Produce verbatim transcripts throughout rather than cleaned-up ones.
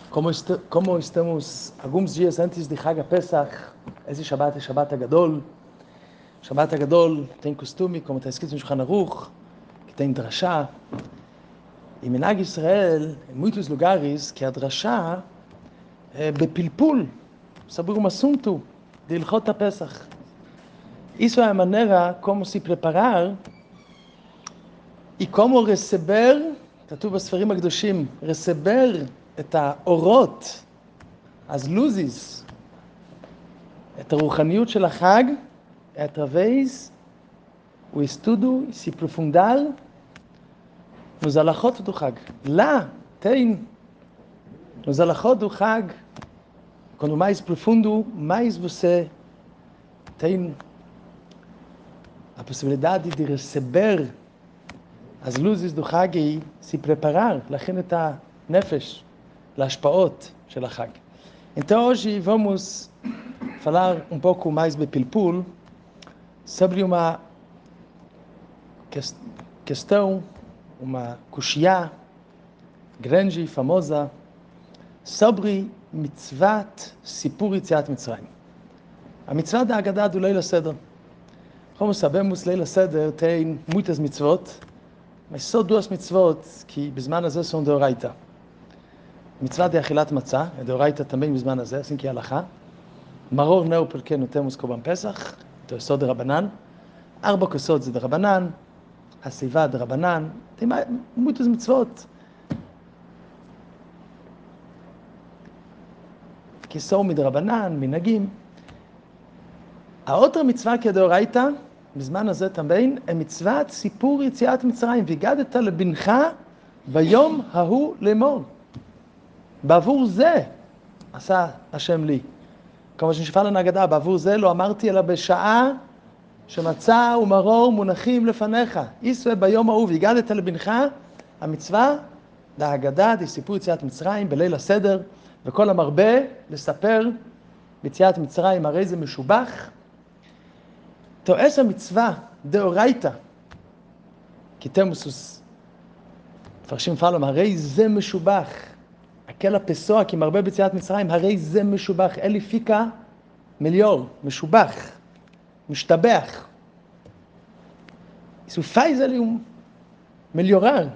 Como, est como estamos alguns dias antes de Chag Pesach, esse Shabbat é Shabbat Agadol. Shabbat Agadol tem costume, como está escrito no Shulchan Aruch, que tem drashá. E Minhag Israel, em muitos lugares, que a drashá é bepilpul, sobre um assunto de Ilchot Pesach. Isso é a maneira como se preparar e como receber, כתוב בספרים הקדושים, receber את האורות, as luzes, את הרוחניות של החג, através o estudo e se aprofundar nos alachot do Chag. Lá tem, nos alachot do Chag, quando mais profundo, mais você tem a possibilidade de receber as luzes do Chag e se preparar, להכין את הנפש, להשפעות של החג. Então hoje vamos falar um pouco mais בפלפול sobre uma questão, uma kushia grande e famosa sobre mitzvat Sipur Yetziat Mitzrayim. A mitzvah da Haggadah do Leil HaSeder. Como sabemos, Leil HaSeder tem muitas mitzvot, mas só duas mitzvot que בזמן הזה são deoraita. מצווה de אכילת מצה, deoraita também בזמן הזה, assim que é הלכה. מרור נר פרקנו תמוס קורבן פסח, זה יסוד דרבנן. ארבע כוסות זה דרבנן, הסיבה דרבנן, tem muitas mitzvot que são מדרבנן, מנהגים. A outra mitzvah que é deoraita, בזמן הזה também, é מצוות סיפור יציאת מצרים, והגדת לבנך ביום ההוא לאמור. בעבור זה עשה השם לי. כמו שנשפע לנו אגדה, בעבור זה לא אמרתי אלא בשעה שמצה ומרור מונחים לפניך. ישראל ביום ההוא והגדת לבנך, המצווה, להגדה, סיפור יציאת מצרים, בליל הסדר, וכל המרבה לספר ביציאת מצרים, הרי זה משובח. תועש המצווה דאורייתא, כי תמוסוס, מפרשים פעלום, הרי זה משובח. aquela pessoa que marbe ביציאת מצרים, הרי זה משובח. אלי פיקה מליור, משובח, משתבח. Isso faz ele um melhorar.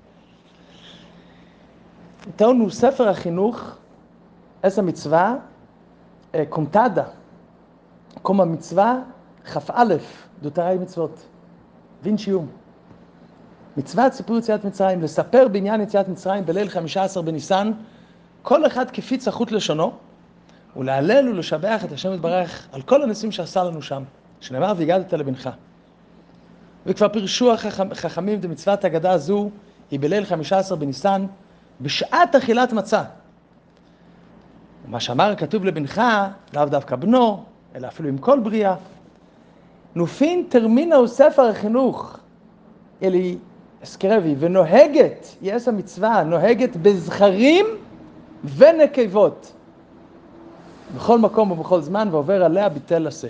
Então, no Sefer HaChinuch, essa mitzvah é contada como a mitzvah Chaf Aleph do Tarai Mitzvot, vinte e um. מצוות סיפור יציאת מצרים, לספר בעניין יציאת מצרים בליל חמישה עשר בניסן, כל אחד כפי צחות לשונו, ולהלל ולשבח את השם יתברך על כל הניסים שעשה לנו שם, שנאמר והגדת לבנך. וכבר פירשו החכמים במצוות ההגדה הזו, היא בליל חמישה עשר בניסן, בשעת אכילת מצה. ומה שאמר כתוב לבנך, לאו דווקא בנו, אלא אפילו עם כל בריאה. נופין תרמינה הוא ספר החינוך, אלי אסקרבי, ונוהגת, יש המצווה, נוהגת בזכרים ונקבות. בכל מקום ובכל זמן, ועובר עליה ביטל עשה.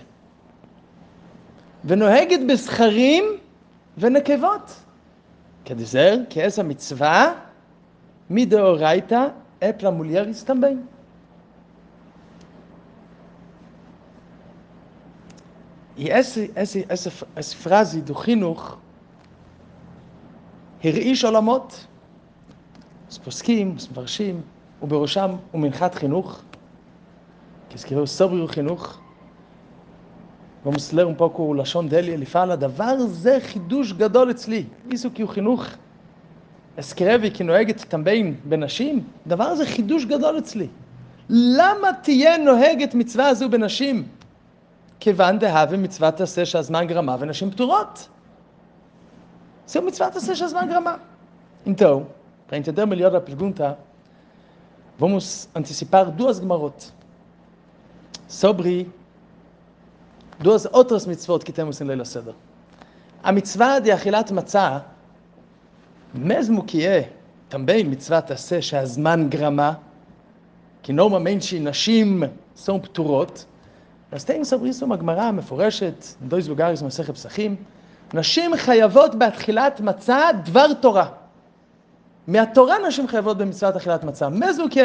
ונוהגת בזכרים ונקבות. כדזר, כי יש המצווה, מדאורייתא, אפלה מולייריס também. E essa, essa, essa, essa frase do Chinuch הרעיש עולמות, אז פוסקים, אז מפרשים, ובראשם הוא מנחת חינוך, כי הזכירו סוברי חינוך, ומוסלר un pouco לשון דלי, לפעל הדבר זה חידוש גדול אצלי, איסו כי הוא חינוך, הזכירי כי נוהגת também בנשים, דבר זה חידוש גדול אצלי. למה תהיה נוהגת מצווה הזו בנשים? כיוון דהווה מצוות תעשה שהזמן גרמה ונשים פטורות. Isso é uma mitzvah de Shazman Grama. Então, para entender melhor a pergunta, vamos antecipar duas gemarot sobre duas outras mitzvot que temos em Leil HaSeder. A mitzvah de achilat matzah, mesmo que é também mitzvah de Shazman Grama, que normalmente nashim são pturot, mas tem sobre isso uma gemara meforeshet em dois lugares, Masechet Pesachim. נשים חייבות בהתחילת מצה דבר תורה. מהתורה נשים חייבות במצוות אכילת מצה. מזו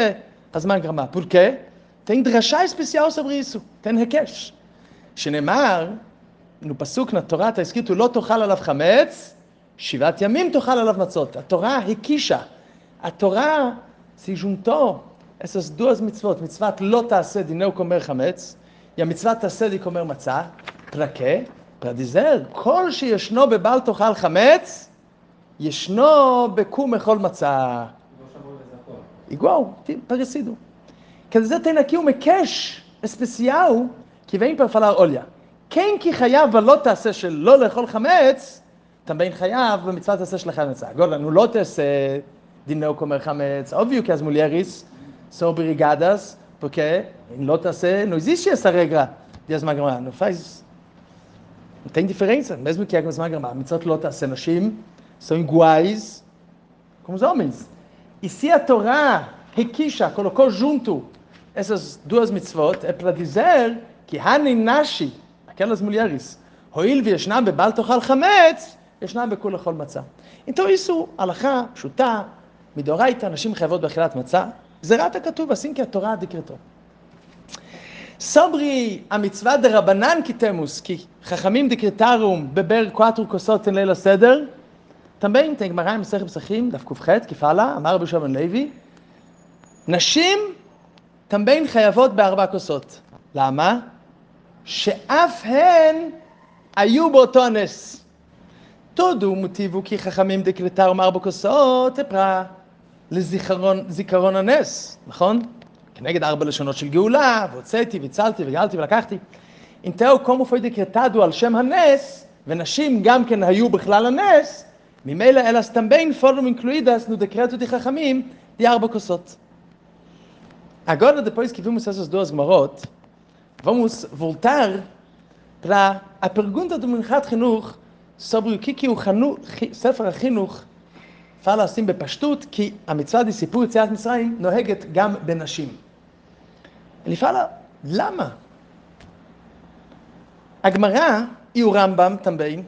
הזמן גרמה. פולקה, tem דרשה especial sobre isso, tem הקש. שנאמר, נו פסוק נתורה, אתה הסכיתו, לא תאכל עליו חמץ, שבעת ימים תאכל עליו מצות. התורה הקישה. התורה, סיז'ונטו, essas duas מצוות, מצוות לא תעשה דינהו כומר חמץ, היא המצוות תעשה די כומר מצה, פרקה, פרדיזר, כל שישנו בבל תאכל חמץ, ישנו בקום אכול מצה. igual, parecido. Quer dizer, tem aqui um queijo especial que vem para falar, olha, quem que chayav לא תעשה של לא לאכול חמץ, também chayav במצוות תעשה של חמץ. agora, no לא תעשה דינהו comer חמץ, óbvio que as mulheres são obrigadas, porque em לא תעשה, não existe essa regra de as magramá, não faz, não tem diferença, mesmo que as magramá, מצוות לא תעשה, נשים são iguais como os homens. E se a Torá requisha, colocou junto essas duas mitzvot, é para dizer que Hani Nashi, aquelas mulheres, hoil וישנם בבל תאכל חמץ, ישנם בכול אכול מצה. então isso, הלכה פשוטה, מדאורייתא, נשים חייבות באכילת מצה, גזירת הכתוב, assim que a Torá decretou. sobre a mitzvah דרבנן קיתמוס, כי חכמים דקרטרום בבר quatro כוסות אין ליל הסדר, também tem Gemara em Masechet Pesachim, daf Kuf que fala, אמר רבי יהושע בן לוי, נשים também חייבות בארבע כוסות. למה? שאף הן היו באותו הנס. todo motivo que חכמים דקרטרום ארבע כוסות, פרה לזיכרון הנס, נכון? כנגד ארבע לשונות של גאולה, והוצאתי, והצלתי, וגאלתי ולקחתי. então, como foi decretado על שם הנס, ונשים גם כן היו בכלל הנס, ממילא elas também foram incluídas no decreto de Chachamim de arba kosot. Agora, depois que vimos essas duas Gemorot, vamos voltar para a pergunta do Minchat Chinuch sobre o que, que o Sefer HaChinuch fala assim בפשטות, que a mitzvah de סיפור יציאת מצרים נוהגת גם בנשים. Ele fala, lama? A Gemara e o Rambam também,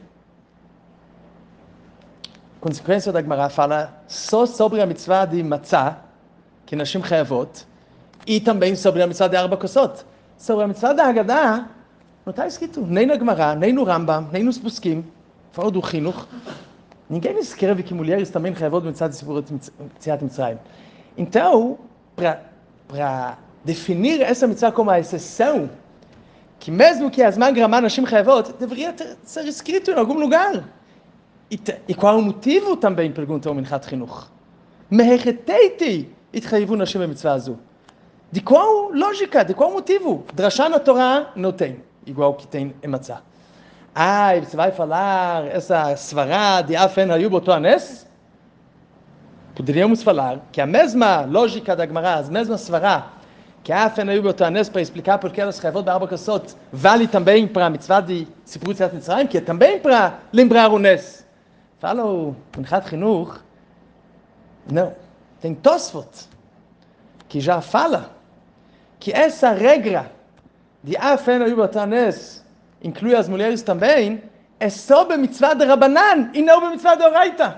consequência da Gemara fala só sobre a mitzvah de matzah, que nashim chayavot, e também sobre a mitzvah de arba kosot. Sobre a mitzvah da Haggadah, não está escrito nem na Gemara, nem no Rambam, nem nos poskim, fora do Chinuch. Ninguém escreve que mulheres também chayavot mitzvah de סיפור יציאת מצרים. Então, para definir essa mitzvah como a exceção, que mesmo que as magramá nashim chayavot, deveria ter, ser escrito em algum lugar. E qual é o motivo também, pergunta o Minchat Chinuch? Mehecheteiti itchayivu nashim b'mitzvah azu. De qual lógica, de qual motivo? Drashá na Torá não tem, igual que tem em Matzah. Ah, e você vai falar essa svará de afen hayu boto anes? Poderíamos falar que a mesma lógica da Gemara, a mesma svará, que afen hayu boto anes, para explicar por que elas chayavot be'arba kosot, vale também para a mitzvah de סיפור יציאת מצרים, que é também para lembrar o nes. Fala o Minchat Chinuch, não, tem Tosfot, que já fala que essa regra de afen hayu boto anes inclui as mulheres também, é só b'mitzvah de Rabanan e não b'mitzvah de Oraita.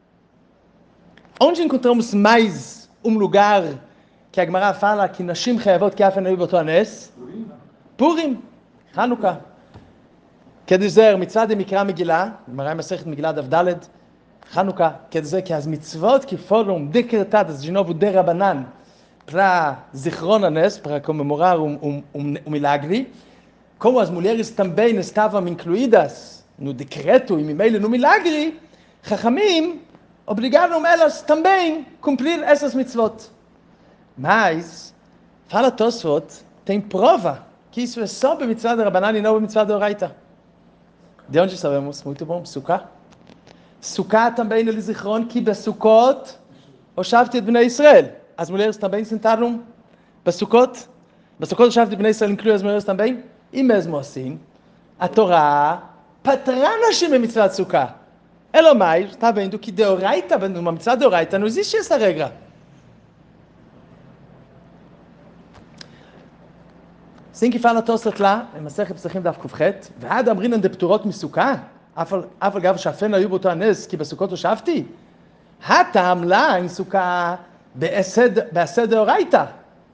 Onde encontramos mais um lugar que a Gemara fala que nashim chayavot que afen hayu boto anes? Purim, Hanukkah. Quer dizer, mitzvah de Mikra Megillah, Gemara em Masechet Megillah Daf Daled, Hanukkah, quer dizer que as mitzvot que foram decretadas de novo de Rabanan para zichron hanes, para comemorar um, um, um, um milagre, como as mulheres também estavam incluídas no decreto e mimele no milagre, Chachamim obrigaram elas também a cumprir essas mitzvot. Mas, fala Tosfot, tem prova que isso é só a mitzvah de Rabanan e não a mitzvah de Oraita. De onde sabemos? Muito bom, Sukkah. Sukkah também no Zichron, que Besukot, Oshavti et Bnei Israel. As mulheres também sentaram Besukot. Besukot, Oshavti et Bnei Israel inclui as mulheres também. E mesmo assim, a Torá patra nashim em mitzvah de Sukkah. Elomai, está vendo que de Oraita, numa mitzvah de Oraita, não existe essa regra. Assim que fala Tosfot lá, em Masechet Pesachim daf Kufchet, ועד אמרינן דפטורות מסוכה, אף על גב שאפן היו באותו הנס, כי בסוכות הושבתי, הטעם לה עם סוכה בעשה דאורייתא,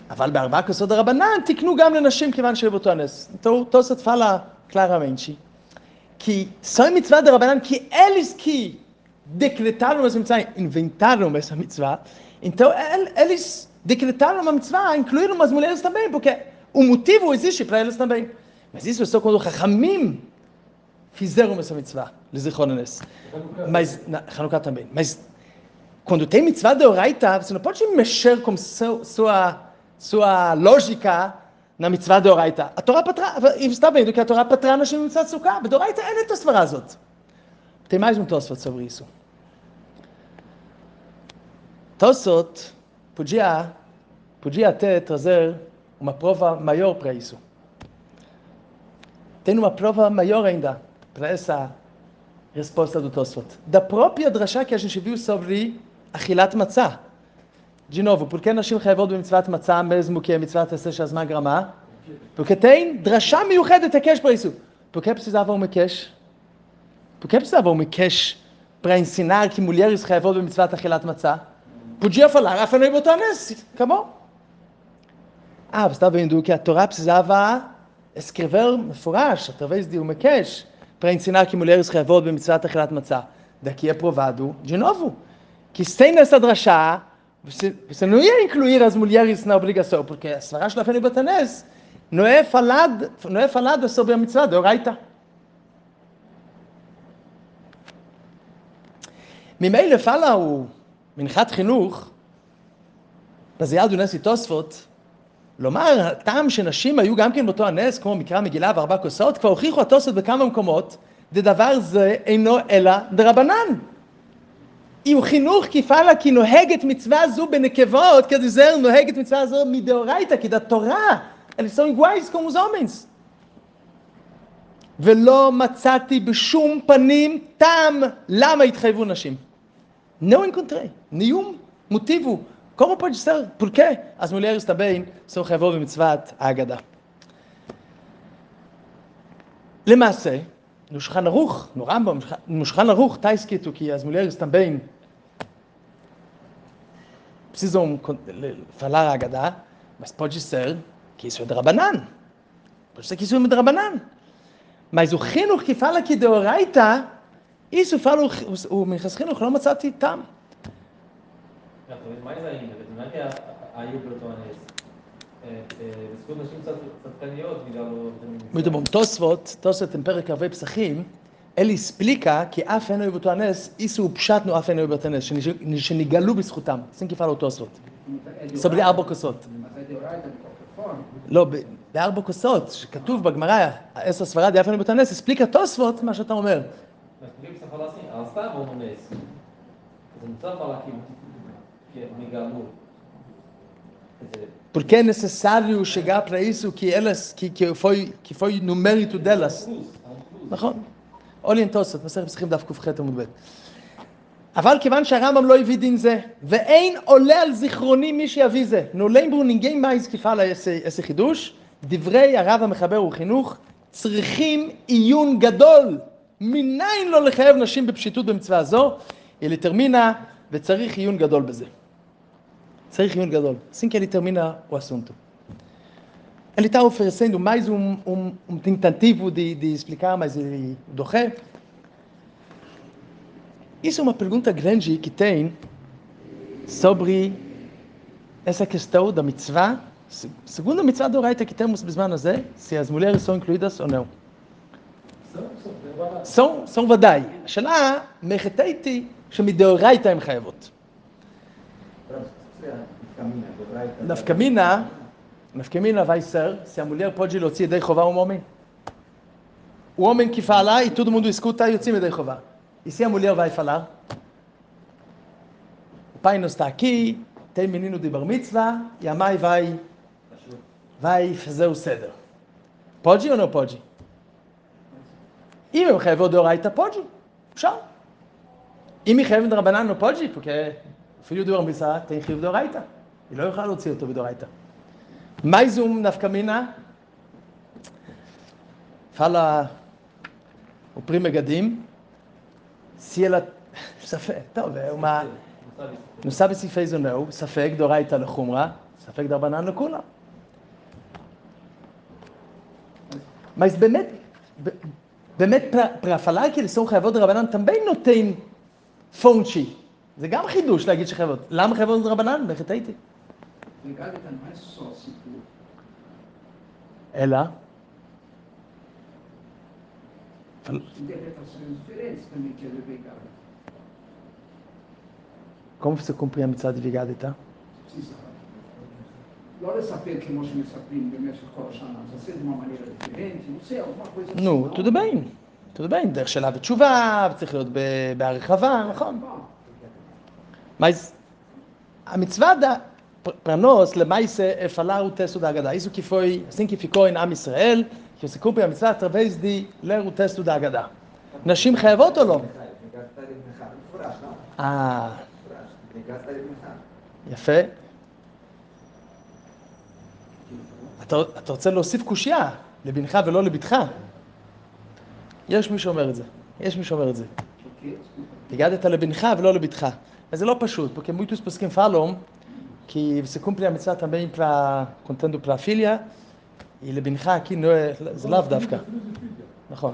אבל בארבע כוסות דרבנן תקנו גם לנשים כיוון שהיו באותו הנס. תוספות פאלה claramente que só em mitzvah derabanan que eles que decretaram essa mitzvah, inventaram essa mitzvah, então eles decretaram uma mitzvah, incluíram as mulheres também, porque o motivo existe para eles também. Mas isso é só quando os Chachamim fizeram essa mitzvah, Lizichron Hanes. Mas, na Hanukkah também. Mas quando tem mitzvah de oraita, você não pode mexer com sua, sua, sua lógica na mitzvah de oraita. A Torá patra, e você está vendo que a Torá patra aנשים mitzvah de sukkah, de oraita אין את הסברה הזאת. tem mais um Tosfot sobre isso. Tosfot podia, podia até trazer uma prova maior para isso. Tem uma prova maior ainda para essa resposta do Tosfot. Da própria drashá que a gente viu sobre achilat matzah. De novo, por que נשים חייבות במצוות מצה mesmo que a mitzvah תעשה שהזמן גרמה? Porque tem drashá miuchedet היקש para isso. Por que precisava um היקש? Por que precisava um היקש para ensinar que mulheres חייבות במצוות אכילת מצה? Podia falar, אף אינו באותו הנס, acabou. Ah, você está vendo que a Torá precisava escrever mefurash, através de um היקש, para ensinar que mulheres חייבות במצוות אכילת מצה. Daqui é provado, de novo, que sem nessa drashá, você, você não ia incluir as mulheres na obrigação, porque a svara של אף אינו באותו הנס não é falada, não é falada sobre a mitzvah de oraita. ממילא fala o מנחת חינוך, בזיעד ונס תוספות, לומר, הטעם שנשים היו גם כן באותו הנס, כמו מקרא מגילה וארבע כוסות, כבר הוכיחו התוספות בכמה מקומות, דדבר זה אינו אלא דרבנן. אם חינוך כפעלה כי נוהגת מצווה זו בנקבות, כדזר נוהגת מצווה זו מדאורייתא, כי בתורה, eles são iguais como os homens. ולא מצאתי בשום פנים טעם למה התחייבו נשים. Não encontrei nenhum motivo. Como pode ser? Por quê? As mulheres também são חייבות במצוות ההגדה. למעשה, no Shulchan Aruch, no Rambam, no Shulchan Aruch está escrito que as mulheres também precisam falar a Haggadah, mas pode ser que isso é de Rabanan. Pode ser que isso é de Rabanan. Mas o Chinuch que fala que de Oraita, isso fala o Minchas Chinuch, não מצאתי טעם. mais ainda, não é que היו באותו הנס. בזכות נשים צדקניות בגלל... Muito bom. Tosfot, Tosfot em פרק הרבה פסחים, ele explica que אף אינו באותו הנס, isso o pshat no אף אינו באותו הנס, שנגלו בזכותם. assim que fala o Tosfot. sobre ארבע כוסות. לא, בארבע כוסות, שכתוב בגמרא, עשר ספרד, אף אינו באותו הנס, explica Tosfot מה שאתה אומר. Mas por que você fala assim? Elas estavam no mês. Você não precisa falar que, que me enganou. Quer dizer... Porque é necessário chegar para isso que elas, que, que, foi, que foi no mérito delas. נכון. עולים תוספות, מסכת פסחים דף ק"ח עמוד ב'. אבל כיוון שהרמב"ם לא הביא דין זה, ואין עולה על זיכרוני מי שיביא זה, no lembro ninguém mais que fala esse, esse חידוש, דברי הרב המחבר וחינוך, צריכים עיון גדול. מניין לא לחייב נשים בפשיטות במצווה הזו, ele termina וצריך עיון גדול בזה. צריך עיון גדול. assim que ele termina o assunto. Ele está oferecendo mais um, um, um tentativo de, de explicar, mas ele doche. Isso é uma pergunta grande que tem sobre essa questão da mitzvah, segundo a mitzvah do Oraita que temos בזמן הזה, se as mulheres são incluídas ou não. são, são ודאי. השאלה, מחטאתי שמדאורייתא הן חייבות. נפקא מינה, נפקא מינה vai ser se a mulher pode להוציא ידי חובה um homem. O homem que fala e todo mundo escuta יוצאים ידי חובה. E se a mulher vai falar? O pai não está aqui, tem menino de bar mitzvah e a mãe vai vai fazer o seder. Pode ou não pode? אם הם חייבות דאורייתא, פוג'י, אפשר. אם היא חייבת דרבנן, לא פוג'י, porque אפילו דבר מצווה, tem חיוב דאורייתא. היא לא יכולה להוציא אותו בדאורייתא. mais um נפקא מינה, fala o Pri Megadim, se ela, ספק, טוב, uma, não sabe se fez ou não, ספק דאורייתא לחומרה, ספק דרבנן לכולם. Mas באמת, באמת פרפלה כי לסור חייבות דרבנן תמיד נותן פונצ'י. זה גם חידוש להגיד שחייבות. למה חייבות דרבנן? בהחלט הייתי. Vegada não é só סיפור. אלא? Interpretações diferentes também que é de Vegada. Como você cumpre a mitzvah de Vigadita? Precisa. Agora saber que nós nos aprendemos a Koroshana, você de uma maneira diferente, não sei, alguma coisa assim. נו, tudo bem. tudo bem, דרך שאלה ותשובה, צריך להיות בהרחבה, נכון. Mas a mitzvah da para nós, למעשה, é falar o texto da Haggadah. Isso que foi, assim que ficou em Am Israel, que você cumpre a mitzvah através de ler o texto da Haggadah. נשים חייבות או לא? אה, יפה. אתה, אתה רוצה להוסיף קושייה, לבנך ולא לביתך? יש מי שאומר את זה. יש מי שאומר את זה. הגדת לבנך ולא לביתך. אז זה לא פשוט, porque muitos posquim falam que você cumpre a mitzvah também para contando para a filha e לבנך aqui não é, זה לאו דווקא. נכון.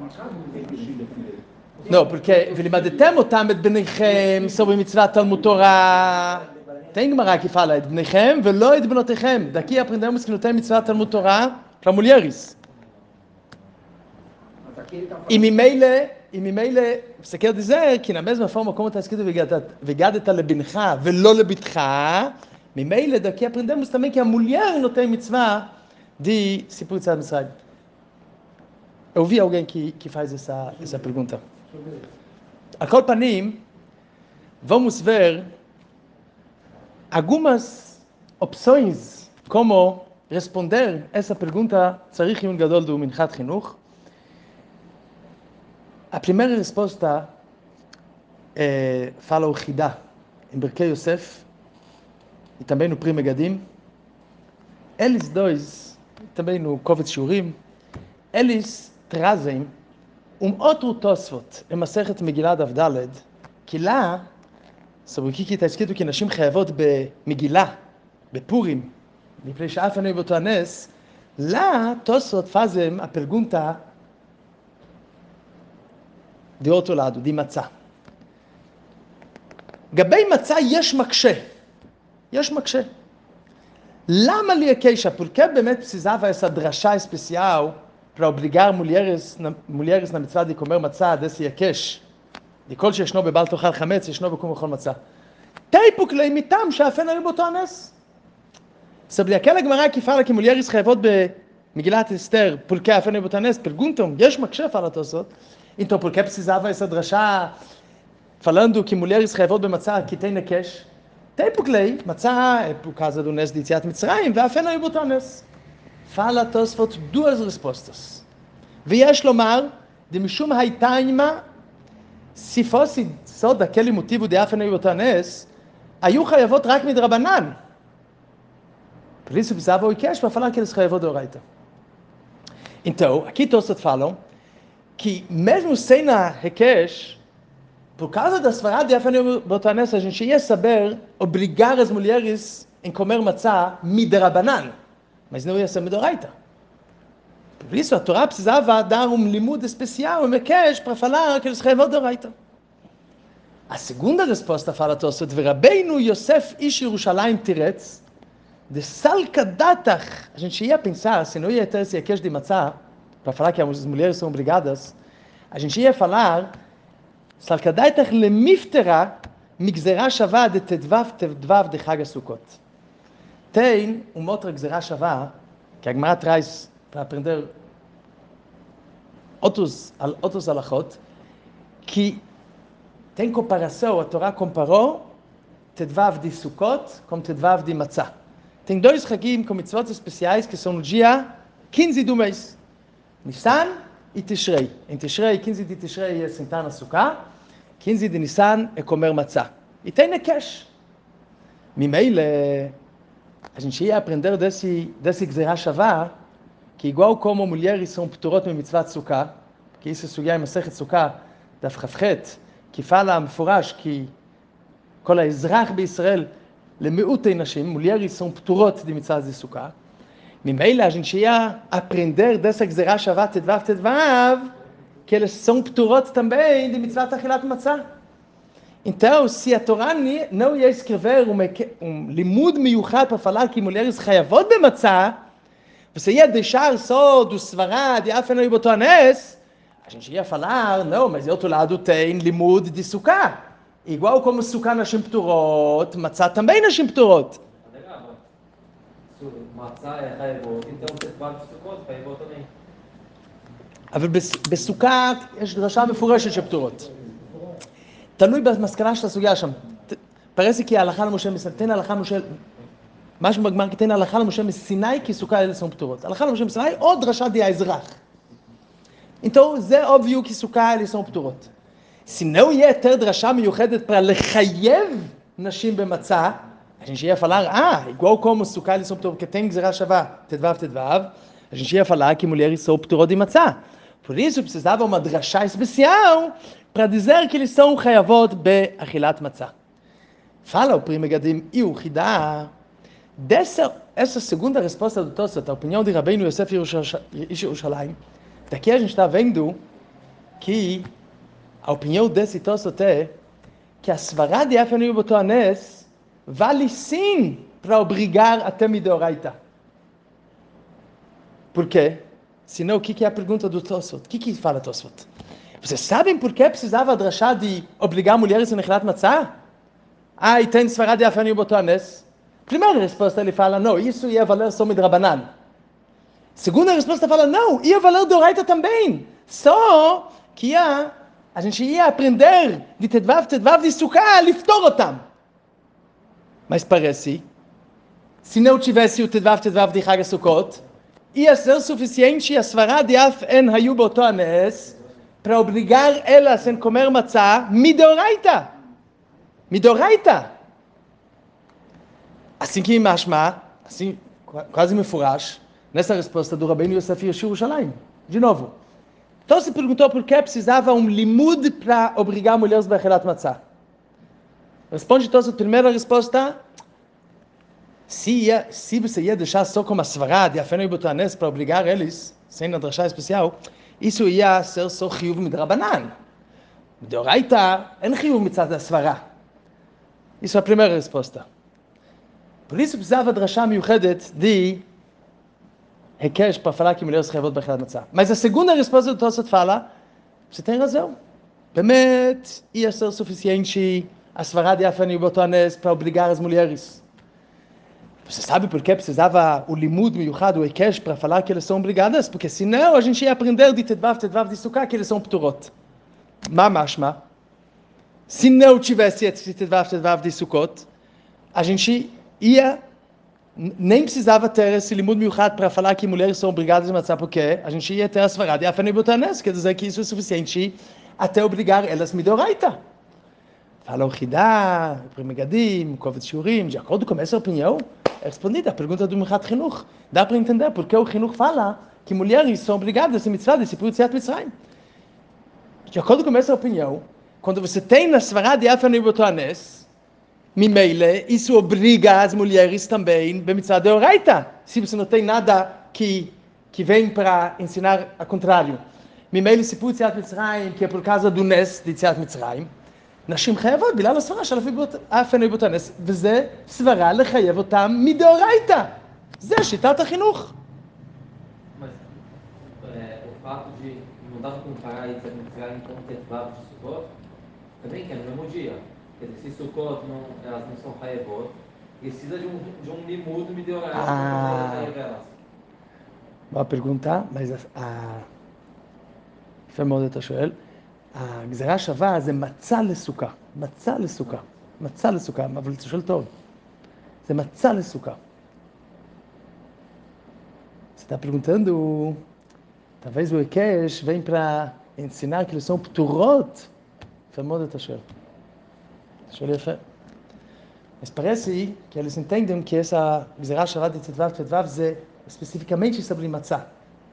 לא, porque ולימדתם אותם את בניכם sobre מצוות תלמוד תורה. Tem Gemara que fala את בניכם ולא את בנותיכם. Daqui aprendemos que não tem mitzvah Talmud Torah para mulheres. E ממילא, e ממילא, você quer dizer que na mesma forma como está escrito וגדת לבנך ולא לביתך, ממילא daqui aprendemos também que a mulher não tem mitzvah de סיפור יציאת מצרים. Eu vi alguém que, que faz essa, essa pergunta. A כל פנים, vamos ver algumas opções como responder essa pergunta צריך עיון גדול do מנחת חינוך. A primeira resposta é, fala o Chida, em Berkei Yosef, e também no Pri Megadim. Eles dois, também no Kovetz Shurim, eles trazem um outro Tosfot, em Masechet Megillah Daf Daled, que lá, sobre o que está escrito que נשים חייבות במגילה, בפורים, מפני שאף אינו באותו הנס, lá Tosfot fazem a pergunta de outro lado, de מצה. גבי מצה יש מקשה. יש מקשה. למה לי הקשה? Porque באמת precisava essa drachá especial para obrigar mulheres, mulheres na mitzvah de comer מצה desse יקש. de כל שישנו בבל תאכל חמץ, ישנו בקום וכל מצה. תיפוק לי מטעם שאף אין היו באותו הנס. Sobre aquela Gemara que fala que mulheres חייבות במגילת אסתר, porque אף אין היו באותו הנס, perguntam, יש מקשה fala Tosfot. Então, por que precisava essa drachá falando que mulheres חייבות במצה כי תן נקש? tem por lei, מצה é por causa do nes de יציאת מצרים, ואף אין היו באותו נס. Fala Tosfot duas respostas. ויש לומר, דמשום הייתה עימה, se fosse só daquele motivo de אף אין היו באותו נס, היו חייבות רק מדרבנן. Por isso precisava o יקש para falar que eles חייבות דאורייתא. Então, aqui Tosfot falam que mesmo sem a Hekesh, por causa da Svará de Afanu Botanessa, a gente ia saber obrigar as mulheres em comer matzá midrabanan, mas não ia ser midoraita. Por isso a Torá precisava dar um limud especial, um Hekesh, para falar que eles chayvot doraita. A segunda resposta fala Tosfot, Verabeinu Yosef ish Yerushalayim tiretz, de salkadatach, a gente ia pensar, se não ia ter esse Hekesh de matzá, para falar que as mulheres são obrigadas, a gente ia falar salkadaitach lemiftera migzera shava de tedvav tedvav de Chag HaSukkot. Tem uma outra gzera shava que a Gemara traz para aprender outros, outros halachot, que tem comparação, a Torá comparou tedvav de Sukkot com tedvav de Matzah. Tem dois chagim com mitzvot especiais que são no dia quinze do mês. Nissan e Tishrei. Em Tishrei, quinze de Tishrei é sentar na sukkah, quinze de Nissan é comer matzá. E tem Nekesh. Mimeile, a gente ia aprender desse, desse Gzerah Shavá, que igual como mulheres são pturot me mitzvat sukkah, que isso é sugia em Masechet Sukkah, Daf Chavchet, que fala mfurash que כל האזרח בישראל lemiútei nashim, mulheres são pturot de mitzvah de sukkah. Mimeila, a gente ia aprender dessa gzerah shavá tedvav tedvav, que eles são pturot também de mitzvah achilat matzah. Então, se a Torá não ia escrever um, um limud miuchad para falar que mulheres chayavot de matzah, você ia deixar só do Svarad e Afenoi Botanes, a gente ia falar, não, mas de outro lado tem limud de sukkah. Igual como sukkah na Pturot, matzah também na Pturot. Matzah é chayavot, então você vai para sukkot, chayavot também. אבל בסוכה יש דרשה מפורשת של פטורות. תלוי במסקנה של הסוגיה שם. פרסי כי ההלכה למשה מסיני, תן ההלכה למשה, משהו בגמר כי תן ההלכה למשה מסיני כי סוכה אלה סום פטורות. ההלכה למשה מסיני או דרשה די האזרח. então זה óbvio que סוכה אלה סום פטורות. Se não ia ter drachá miuchedet para lechayev nashim bematzah, a gente ia falar, ah, igual como sukkah eles são pturos, porque tem gzerah shavá, tedvav, tedvav, a gente ia falar que mulheres são pturos de matzah. Por isso precisava uma drachá especial para dizer que eles são chayavot be'achilat matzah. Fala o Pri Megadim e o Hidá, dessa essa segunda resposta do Tosfot, a opinião de Rabbeinu Yosef Ish Yerushalayim, daqui a gente está vendo que a opinião desse Tosfot é que a Svará de Afenoi Botanes vale sim para obrigar até Midoraita. Por quê? Senão, o que é a pergunta do Tosfot? O que que fala Tosfot? Vocês sabem por que precisava drachá de obrigar mulheres a nechilat matzah? Ah, e tem Svará de Afenoi Botanes. Primeira resposta, ele fala, não, isso ia valer só midrabanan. Segunda resposta, fala, não, ia valer Doraita também. Só que ia... a gente ia aprender de Tedvav, Tedvav de Sukkah, liftor otam. Mas parece, se não tivesse o Tedvav, Tedvav de Chag Sukkot, ia ser suficiente a Svará de Af en Hayu Botanes para obrigar elas a comer matzah midoraita. Midoraita. Assim que mashma, assim, quase me furash, nessa resposta do Rabbeinu Yosef Ish Yerushalayim. De novo. Então se perguntou por que precisava um limud para obrigar mulheres a achilat matzah. Responde então a primeira resposta. Se, ia, se você ia deixar só como a Svará de Afenoi Botanes para obrigar eles, sem a drachá especial, isso ia ser só chiyuv midrabanan. Midoraita, en chiyuv mitzad da Svará. Isso é a primeira resposta. Por isso precisava drachá miuchedet de Hekesh para falar que mulheres chayavot be'achilat matzah. Mas a segunda resposta do Tosfot fala, você tem razão. Bemet, ia ser suficiente a Svará de Afenoi Botanes para obrigar as mulheres. Você sabe por que precisava o limud miuchad, o Hekesh, para falar que eles são obrigadas? Porque senão a gente ia aprender de Tedvav, Tedvav de Sukkah que eles são pturot. Ma mashma. Se não tivesse esse Tedvav, Tedvav de Sukkot, a gente ia... nem precisava ter esse limud miuchad para falar que mulheres são obrigadas a matzah, porque a gente ia ter a Svará de Afenoi Botanes, quer dizer que isso é suficiente até obrigar elas midoraita. Fala o Hidá, o Pri Megadim, o Kovetz Shiurim, de acordo com essa opinião, é respondida a pergunta do Michat Chinuch. Dá para entender porque o Chinuch fala que mulheres são obrigadas a mitzvah de Sipur Yetziat Mitzrayim. De acordo com essa opinião, quando você tem na Svará de Afenoi Botanes, Mimeile, isso obriga as mulheres também b'mitzvah deoraita, se você não tem nada que, que vem para ensinar ao contrário. Mimeile Sipur Yetziat Mitzrayim, que é por causa do Nes de Yetziat Mitzrayim, נשים חייבות, בגלל הסברה של אפנוי בוטנס, וזה סברה לחייב אותם מדאורייתא. זה שיטת החינוך. Mas é, o fato de não dar para comparar e entrar em como Tedvav de Sukkot, também que é no mesmo dia. Quer dizer, se Sukkot não, elas não são chayevot, precisa de um, de um limud midoraita Ah. para poder elas. Boa pergunta, mas a... יפה מאוד אתה שואל. הגזרה שווה זה מצה לסוכה, מצה לסוכה, מצה לסוכה, אבל אתה שואל טוב, זה מצה לסוכה. Você está perguntando, talvez o Hekesh vem para ensinar que eles são pturot. Yפה מאוד אתה שואל. אתה שואל יפה. Mas parece que eles entendem que essa גזרה שווה de Tedvav, Tedvav זה especificamente sobre matzah.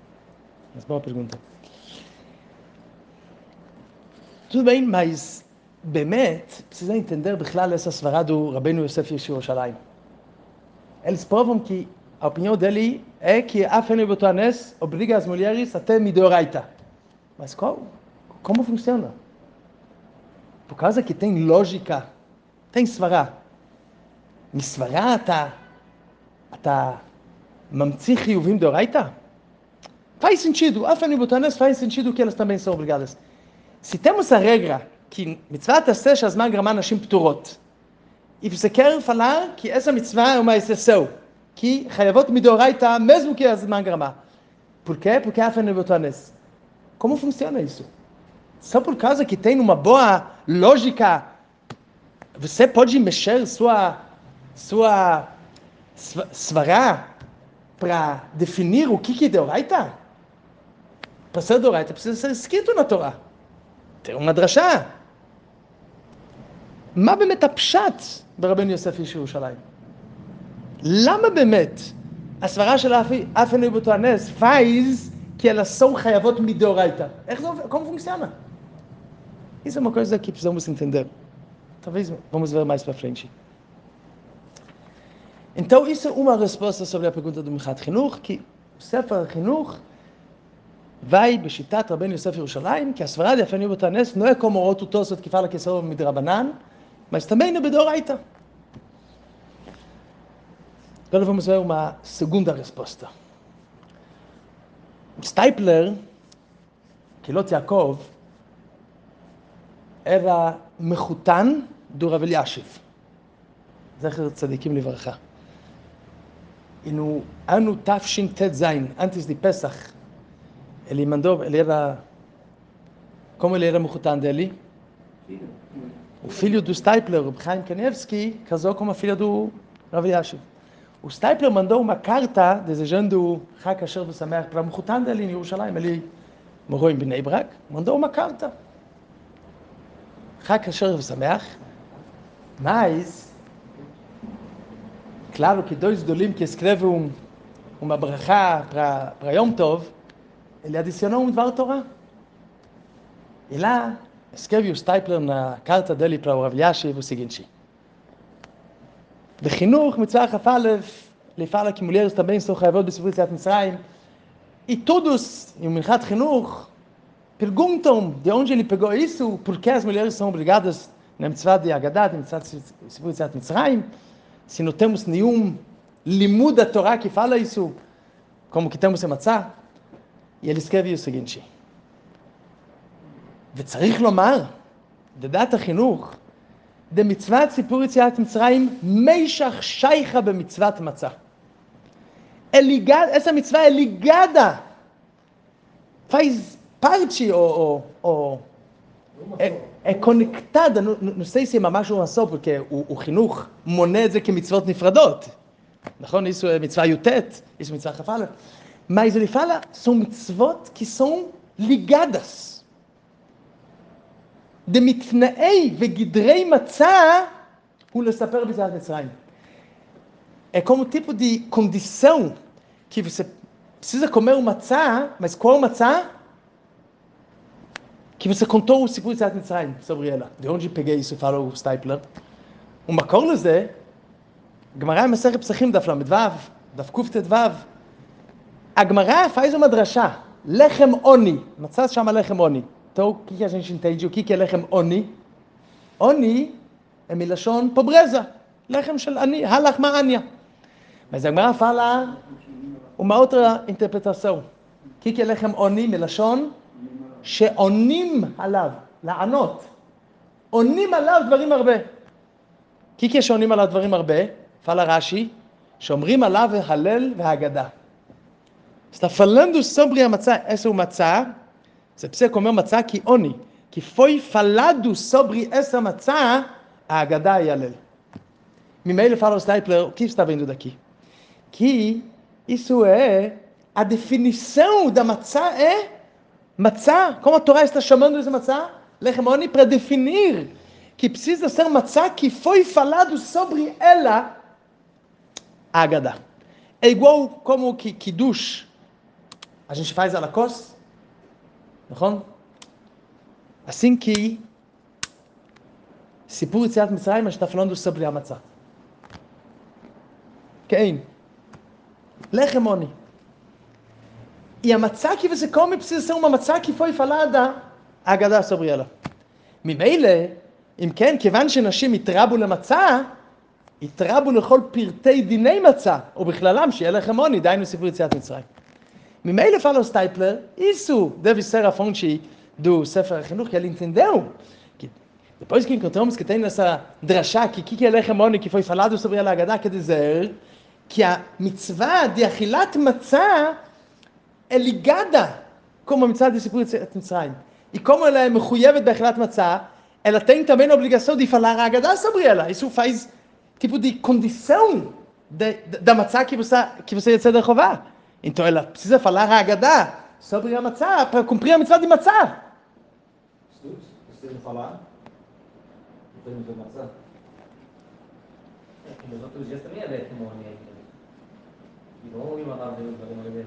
Mas boa pergunta. Tudo bem, mas באמת, precisa entender בכלל essa סברה do Rabbeinu Yosef Yeshua Yerushalayim. Eles provam que a opinião dele é que a fé no Botanes obriga as mulheres até midoraita. Mas qual, como funciona? Por causa que tem lógica, tem סברה. מסברה אתה, אתה ממציא חיובים דאורייתא? Faz sentido, a fé no Botanes faz sentido que elas também são obrigadas. Se temos a regra que מצוות עשה שהזמן גרמה נשים פטורות, e você quer falar que essa mitzvah é uma exceção, que חייבות מדאורייתא mesmo que הזמן גרמה. Por quê? Porque a fé no Botanes. Como funciona isso? Só por causa que tem uma boa lógica, você pode mexer sua sua svara para definir o que é deoraita? Para ser deoraita precisa ser escrito na Torá. Tem uma drashá. מה באמת הפשט ברבנו יוסף איש ירושלים? למה באמת הסברה של אף אינו בוטואנס faz que elas são חייבות מדאורייתא? איך זה עובד? Como funciona? Isso é uma coisa que precisamos entender. Talvez vamos ver mais para frente. Então, isso é uma resposta sobre a pergunta do Michat Chinuch, que o Sefer Chinuch vai בשיטת רבנו יוסף ירושלים, que a סברה de Afenu Botanes não é como outro Tosfot que fala que é só midrabanan, mas também no bedoraita. Agora vamos ver uma segunda resposta. Steipler, Kilot Yaakov, era מחותן do Rav Eliashiv. זכר צדיקים לברכה. E no ano Tafshin Tet Zain, antes de Pesach, ele mandou, ele era, como ele era מחותן dele? O filho do Steipler, o Chaim Kanievski, casou com uma filha do Rav Eliashiv. O Steipler mandou uma carta desejando Chag Kasher v'Sameach para o מחותן dele em Yerushalayim. Ele morou em Bnei Brak, mandou uma carta. Chag Kasher v'Sameach, mas, claro que dois dolim que escrevem um, uma brachá para Yom Tov, ele adicionou um Dvar Torah. E lá, escreve o Steipler na carta dele para o Rav Eliashiv o seguinte: בחינוך מצווה כ"א, ele fala que mulheres também são חייבות בספרות יציאת מצרים, e todos, em Minchat Chinuch, perguntam de onde ele pegou isso, por que as mulheres são obrigadas na mitzvah de Agadat, na mitzvah de Sifur Yetziat Mitzrayim, se não temos nenhum limud da Torá que fala isso, como que temos em Matzah. E ele escreve o seguinte: וצריך לומר, לדעת החינוך, דמצוות סיפור יציאת מצרים משך שייכה במצוות מצה. Essa mitzvah é ligada, faz parte, ou, ou, ou é, é conectada, não, não sei se é ממש uma só, porque o, o חינוך מונה את זה כמצוות נפרדות. נכון? Isso é mitzvah yutet, isso é mitzvah כ"א. Mas ele fala, são mitzvot que são ligadas. דמתנאי וגדרי מצה הוא לספר ביציאת מצרים. É como tipo de condição que você precisa comer uma matzá, mas qual matzá? Que você contou o Sipur Yetziat Mitzrayim sobre ela. De onde peguei isso, falou o Steipler. O מקור לזה, גמרא מסכת פסחים דף למד וו, דף קט"ו. הגמרא faz uma drashá, לחם עוני, מצא שם לחם עוני. Então, o que a gente entende? O que é לחם עוני? עוני é מלשון pobreza. לחם של עני, הלחמה עניה. Mas a Gemara fala uma outra interpretação. O que é לחם עוני? מלשון שעונים עליו, לענות. עונים עליו דברים הרבה. O que é שעונים עליו דברים הרבה? Fala Rashi, שאומרים עליו ההלל וההגדה. Está falando sobre a matzá, essa é o matzá. Você precisa comer matzá que oni, que foi falado sobre essa matzá, a Haggadah e a Hallel. Mimeiro fala o Steipler, o que está vendo daqui? Que isso é a definição da matzá, é matzá, como a Torá está chamando essa matzá, lechem oni, para definir que precisa ser matzá que foi falado sobre ela, a Haggadah. É igual como que Kiddush, a gente faz alakos, נכון? assim que סיפור יציאת מצרים, a gente está falando sobre a matzá. Quem? Lechem oni. E a matzá que você come precisa ser uma matzá que foi falada a Haggadah sobre ela. ממילא, אם כן, כיוון שנשים יתרבו למצה, יתרבו לכל פרטי דיני מצה, ובכללם שיהיה לכם עוני, דהיינו סיפור יציאת מצרים. ממילא falou Stipler, isso deve ser a fonte do Sefer HaChinuch, que ele entendeu. Que depois que encontramos que tem nessa drashá, que o que é lechem oni, que foi falado sobre ela a Haggadah, quer dizer que a mitzvah de achilat matzah é ligada como a mitzvah de סיפור יציאת מצרים. E como ela é mechuyevet be'achilat matzah, ela tem também a obrigação de falar a Haggadah sobre ela. Isso faz tipo de condição de, de, da matzah que você, que você ia da chová. Então ela precisa falar a Haggadah sobre a matzah para cumprir a mitzvah de matzah. Precisa falar? Não tem muita matzah? Nos outros dias também é lechem oni ainda. E não oni mandava Deus para ele.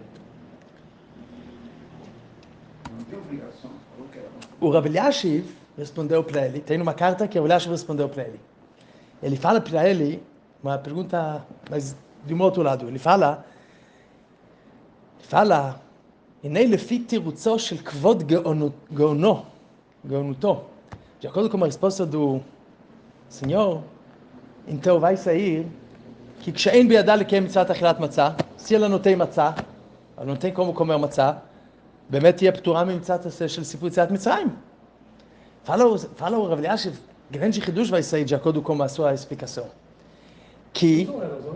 Não tem obrigação, falou que era. O Rav Eliashiv respondeu para ele, tem uma carta que o Rav Eliashiv respondeu para ele. Ele fala para ele, uma pergunta, mas de um outro lado, ele fala, ele fala, הנה לפי תירוצו של כבוד גאונו, גאונותו, de acordo com a resposta do Senhor, então vai sair que כשאין בידה לקיים מצוות אכילת מצה, se ela não tem מצה, ela não tem como comer מצה, באמת תהיה פטורה ממצוות של סיפור יציאת מצרים. Fala o Rav Eliashiv, grande חידוש vai sair de acordo com a sua explicação. Que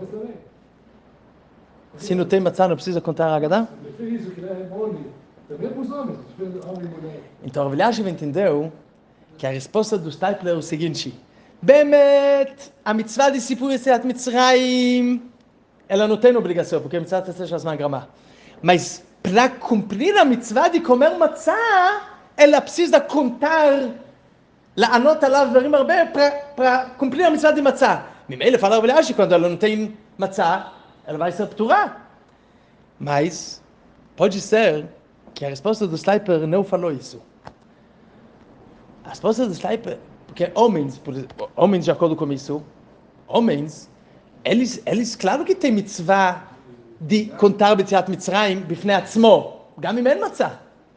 se não tem matzah, não precisa contar a Haggadah? Então o Rav Eliashiv entendeu que a resposta do Stipler é o seguinte: באמת, a mitzvah de סיפור יציאת מצרים, ela não tem obrigação, porque a mitzvah tem seja zman gramá. Mas para cumprir a mitzvah de comer matzah, ela precisa contar, לענות עליו דברים הרבה para cumprir a mitzvah de matzah. ממילא fala o Rav Eliashiv, quando ela não tem matzah, ela vai ser pturá. Mas pode ser que a resposta do Stipler não falou isso. A resposta do Stipler, porque homens, por, homens de acordo com isso, homens, eles, eles claro que tem mitzvah de contar b'tziat Mitzrayim b'fnei atzmo, גם אם אין מצה.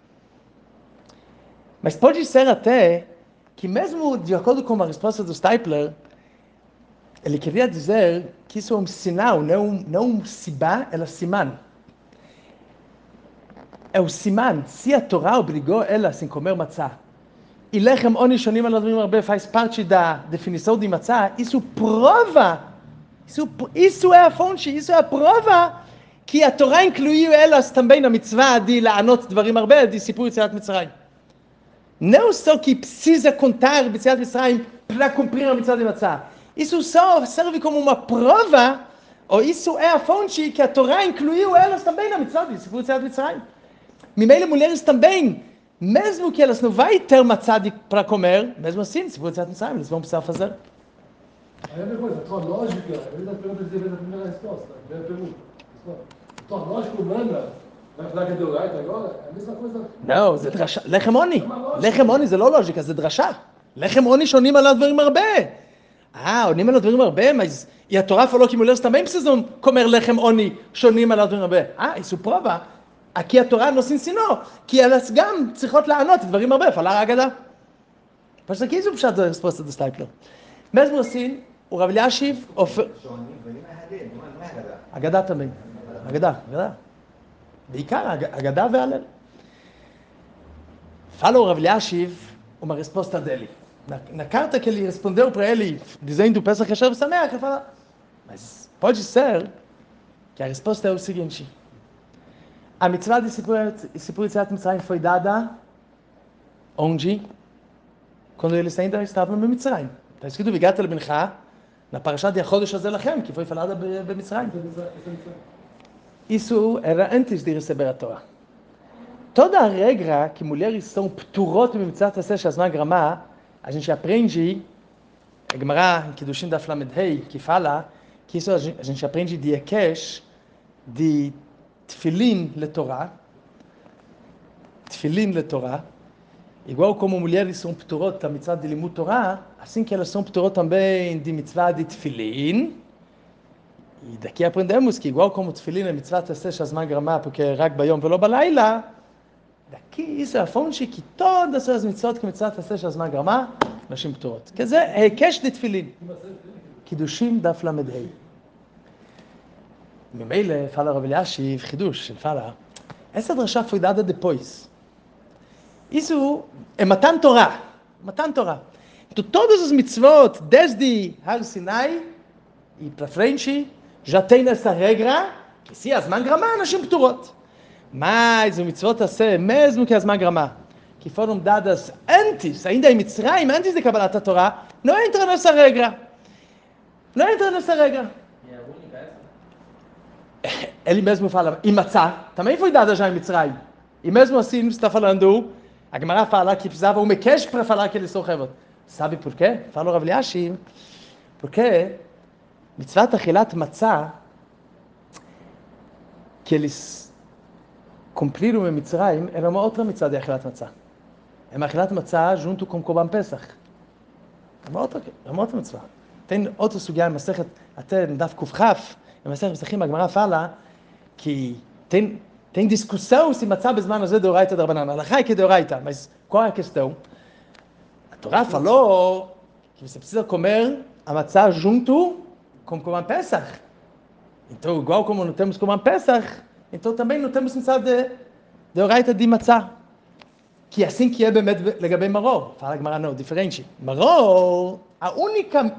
Mas pode ser até que mesmo de acordo com a resposta do Stipler, ele queria dizer que isso é um sinal, não, não um sibá, ela siman. É o siman, se a Torá obrigou ela a comer matzá, e lechem oni shonim al advarim הרבה faz parte da definição de matzá, isso prova, isso, isso é a fonte, isso é a prova que a Torá incluiu elas também na mitzvah de לענות דברים הרבה, de סיפור יציאת מצרים. Não só que precisa contar b'tziat Mitzrayim para cumprir a mitzvah de matzah. Isso só serve como uma prova, ou isso é a fonte que a Torá incluiu elas também na mitzvah de סיפור יציאת מצרים. ממילא mulheres também, mesmo que elas não vai ter matzah para comer, mesmo assim, סיפור יציאת מצרים, eles vão precisar fazer. Aí é a coisa, a tua lógica, às vezes a pergunta é a primeira resposta, a primeira pergunta. A tua lógica humana, vai falar que é do right agora? É a mesma coisa. não, זה דרשה, לחם עוני. לחם עוני זה לא לוגיקה, זה דרשה. לחם עוני שונים על הדברים הרבה. אה, עונים על הדברים הרבה, mas... E a Torá falou que mulheres também precisam comer lechem oni shonim al advarim הרבה. Ah, isso prova. Aqui a Torá nos ensinou que elas גם צריכות לענות דברים הרבה, falar a Haggadah. Mas aqui isso é o puxado da resposta do Stipler. Mesmo assim, o Rav Eliashiv ofer... Haggadah também. Haggadah, Haggadah. בעיקר Haggadah והלל. Fala o Rav Eliashiv uma resposta dele. Na, na carta que ele respondeu para ele, dizendo Pesach Kasher V'Sameach, ele fala, mas pode ser que a resposta é o seguinte: a mitzvah de סיפור יציאת מצרים foi dada onde? Quando eles ainda estavam em Mitzrayim. Está escrito והגעת לבנך, na parashá de החודש הזה לכם, que foi falada במצרים. Isso era antes de receber a Torá. Toda a regra que mulheres são pturot b'mitzvah taseh shazman gramá, a gente aprende, a Gemara em Kiddushin Daf Lamed Hei, que fala que isso a gente aprende de Ekesh, de Tfilin le Torá, Tfilin le Torá, igual como mulheres são pturot da mitzvah de Limud Torá, assim que elas são pturos também de mitzvah de tefilin. E daqui aprendemos que igual como tefilin é mitzvah taseh shazman gramá, porque é rak bayom velo balayla, daqui isso é a fonte que todas as mitzvot que mitzvah taseh shazman gramá, נשים פטורות. כי זה היקש דתפילין. קידושים דף למד ה'. ממילא, fala Rav Eliashiv, חידוש של fala, essa drasha foi dada depois. Isso é matan Torah. Matan Torah. Então, todas as mitzvot, desde Har Sinai e para frente, já tem essa regra, que se as mangramá, נשים פטורות. Mas o mitzvot assim, mesmo que as mangramá, que foram dadas antes, ainda em Mitzrayim, antes de Kabbalat a Torá, não entra nessa regra. Não entra nessa regra. E é a única essa? Ele mesmo fala, e Matzah, também foi dada já em Mitzrayim. E mesmo assim, você está falando, a Gemara fala que precisava um mekesh para falar que eles são revot. Sabe por quê? Fala o Rav Eliashiv, porque Mitzvat Achilat Matzah, que eles cumpriram em Mitzrayim, era uma outra mitzvah de Achilat Matzah. É uma Achilat Matzah junto com Korban Pesach. É uma outra, é uma outra mitzvah. Tem outra sugya, Masechet, até no Daf Kuf Chaf, em Masechet Pesachim, a Gemara fala que tem, tem discussão se Matzah bezman azeh deoraita de Rabanan. Alachá é que deoraita, mas qual é a questão? A Torá falou que você precisa comer a Matzah junto com Korban Pesach. Então, igual como não temos Korban Pesach, então também não temos mitzvah de deoraita de Matzah. Que é assim que é bemed legabei maror. Fala Gemara, não, diferente. Maror, a única,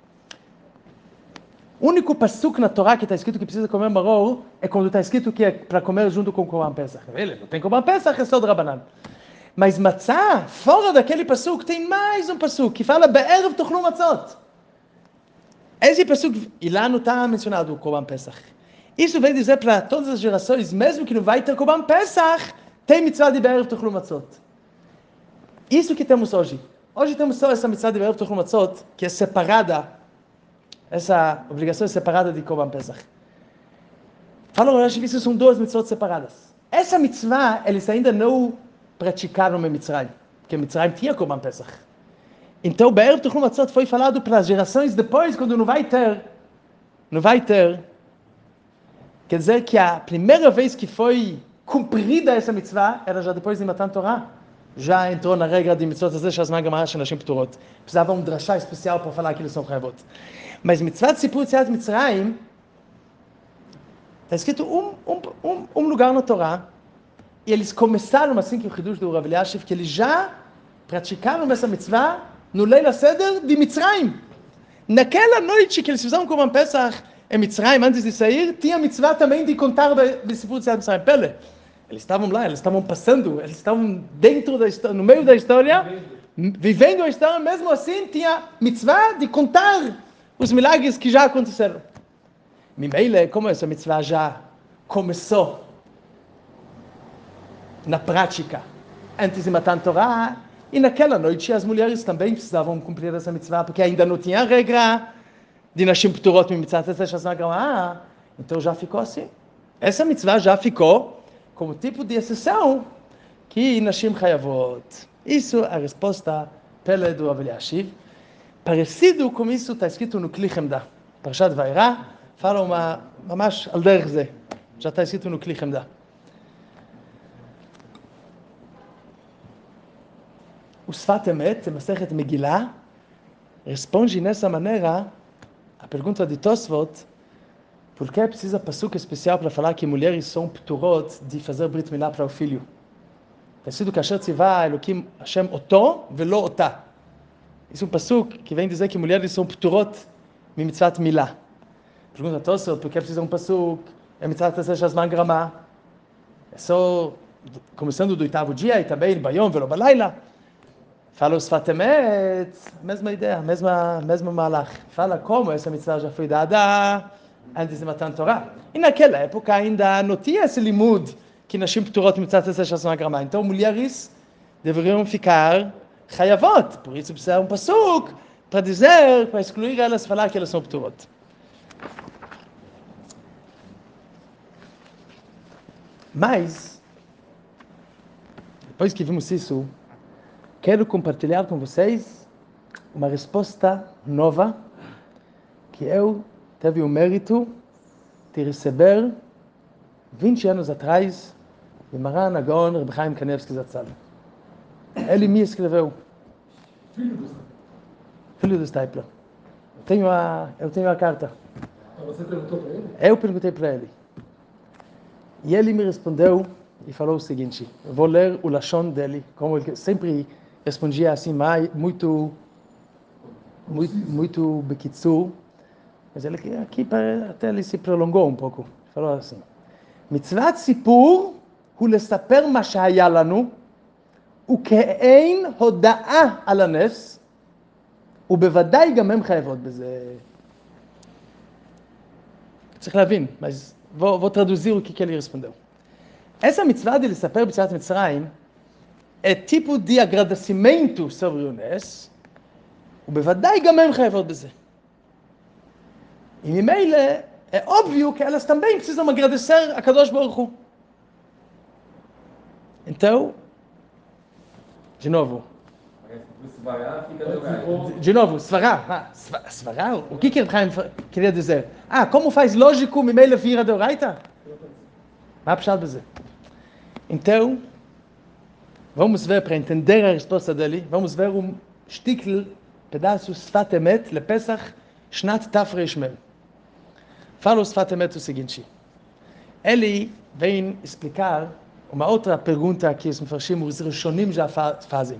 único pasuk na Torá que está escrito que precisa comer maror é quando está escrito que é para comer junto com o Korban Pesach. Ele não tem Korban Pesach, é só de Rabanan. Mas matzah, fora daquele pasuk, tem mais um pasuk que fala be'erev tochlu matzot. Esse pasuk, e lá não está mencionado o Korban Pesach. Isso vem dizer para todas as gerações, mesmo que não vai ter Korban Pesach, tem mitzvah de be'erev tochlu matzot. Isso que temos hoje. Hoje temos só essa mitzvah de be'erev tochlu matzot, que é separada, essa obrigação é separada de Korban Pesach. Falam, eu acho que isso são duas mitzvot separadas. Essa mitzvah, eles ainda não praticaram em Mitzrayim, porque Mitzrayim tinha Korban Pesach. Então, be'erev tochlu matzot foi falado para as gerações depois, quando não vai ter, não vai ter. Quer dizer que a primeira vez que foi cumprida essa mitzvah era já depois de Matan Torah. Já entrou na regra de mitzvot azeh shazman gamara shenashim pturot. Precisava um drashá especial para falar que eles são chayvot. Mas mitzvah de Sipur Yetziat Mitzrayim, está escrito um, um, um, um lugar na Torá, e eles começaram assim que o Hidush do Rav Eliashiv, que eles já praticaram essa mitzvah no Leil HaSeder de Mitzrayim. Naquela noite que eles fizeram Korban Pesach em Mitzrayim, antes de sair, tinha mitzvah também de contar de Sipur Yetziat Mitzrayim. Pele. Eles estavam lá, eles estavam passando, eles estavam dentro da história, no meio da história, vivendo a história, mesmo assim tinha mitzvah de contar os milagres que já aconteceram. Mimeile, como essa mitzvah já começou na prática, antes de Matan Torah, e naquela noite as mulheres também precisavam cumprir essa mitzvah, porque ainda não tinha regra de nashim pturot mitzvah taseh shazman gamara, então já ficou assim. Essa mitzvah já ficou como tipo de exceção que nashim chayavot. Isso é a resposta pele do Rav Eliashiv. Parecido com isso está escrito no Kli Chemda. Parashat Vayera fala uma, mamash al derech ze. Já está escrito no Kli Chemda. O Sfat Emet, Masechet Megillah, responde nessa maneira a pergunta de Tosfot: por que precisa pasuk especial para falar que mulheres são pturot de fazer brit milá para o filho? Está escrito que Asher tzivah Elokim Hashem oto velo otá. Isso é um pasuk que vem dizer que mulheres são pturot mi mitzvat milá. Pergunta a Tosfot, por que precisa um pasuk? É mitzvat taseh shazman gramá. É só começando do oitavo dia e também bayom velo balayla. Fala o Sfat Emet, mesma ideia, mesma mesma malach. Fala como essa mitzvah já foi dada antes de Matan Torah. E naquela época ainda não tinha esse limud que nashim pturot mitzvah taseh shazman gramá. Então mulheres deveriam ficar chayavot. Por isso precisa um pasuk para dizer, para excluir elas, falar que elas são pturot. Mas, depois que vimos isso, quero compartilhar com vocês uma resposta nova que eu teve o mérito de receber vinte anos atrás de Maran Agaon Reb Chaim Kanevsky Zatzal. Ele me escreveu. Filho do Stapler. Filho do Stapler. Eu tenho a, eu tenho a carta. Ah, você perguntou para ele? Eu perguntei para ele. E ele me respondeu e falou o seguinte, eu vou ler o lashon dele, como ele sempre respondia assim, muito, muito, muito bekitzur, mas ele aqui até ele se prolongou um pouco. Falou assim, מצוות סיפור הוא לספר מה שהיה לנו, וכאין הודעה על הנס, ובוודאי גם הם חייבות בזה. צריך להבין, mas vou, vou traduzir o que, que ele respondeu. Essa mitzvah de לספר ביציאת מצרים é tipo de agradecimento sobre o Nes, ובוודאי גם הם חייבות בזה. E ממילא é óbvio que elas também precisam agradecer a Kadosh Baruch Hu. Então, de novo. De novo, Svará. Svará? O que que Reb Chaim queria dizer? Ah, como faz lógico ממילא vira de Oraita? מה הפשט בזה? Então, vamos ver, para entender a resposta dele, vamos ver um שטיקל, pedaço Sfat Emet, לפסח, שנת תרמ"ם. Fala o Sfat Emet o seguinte. Ele vem explicar uma outra pergunta que os mefarshim, os rishonim já fazem.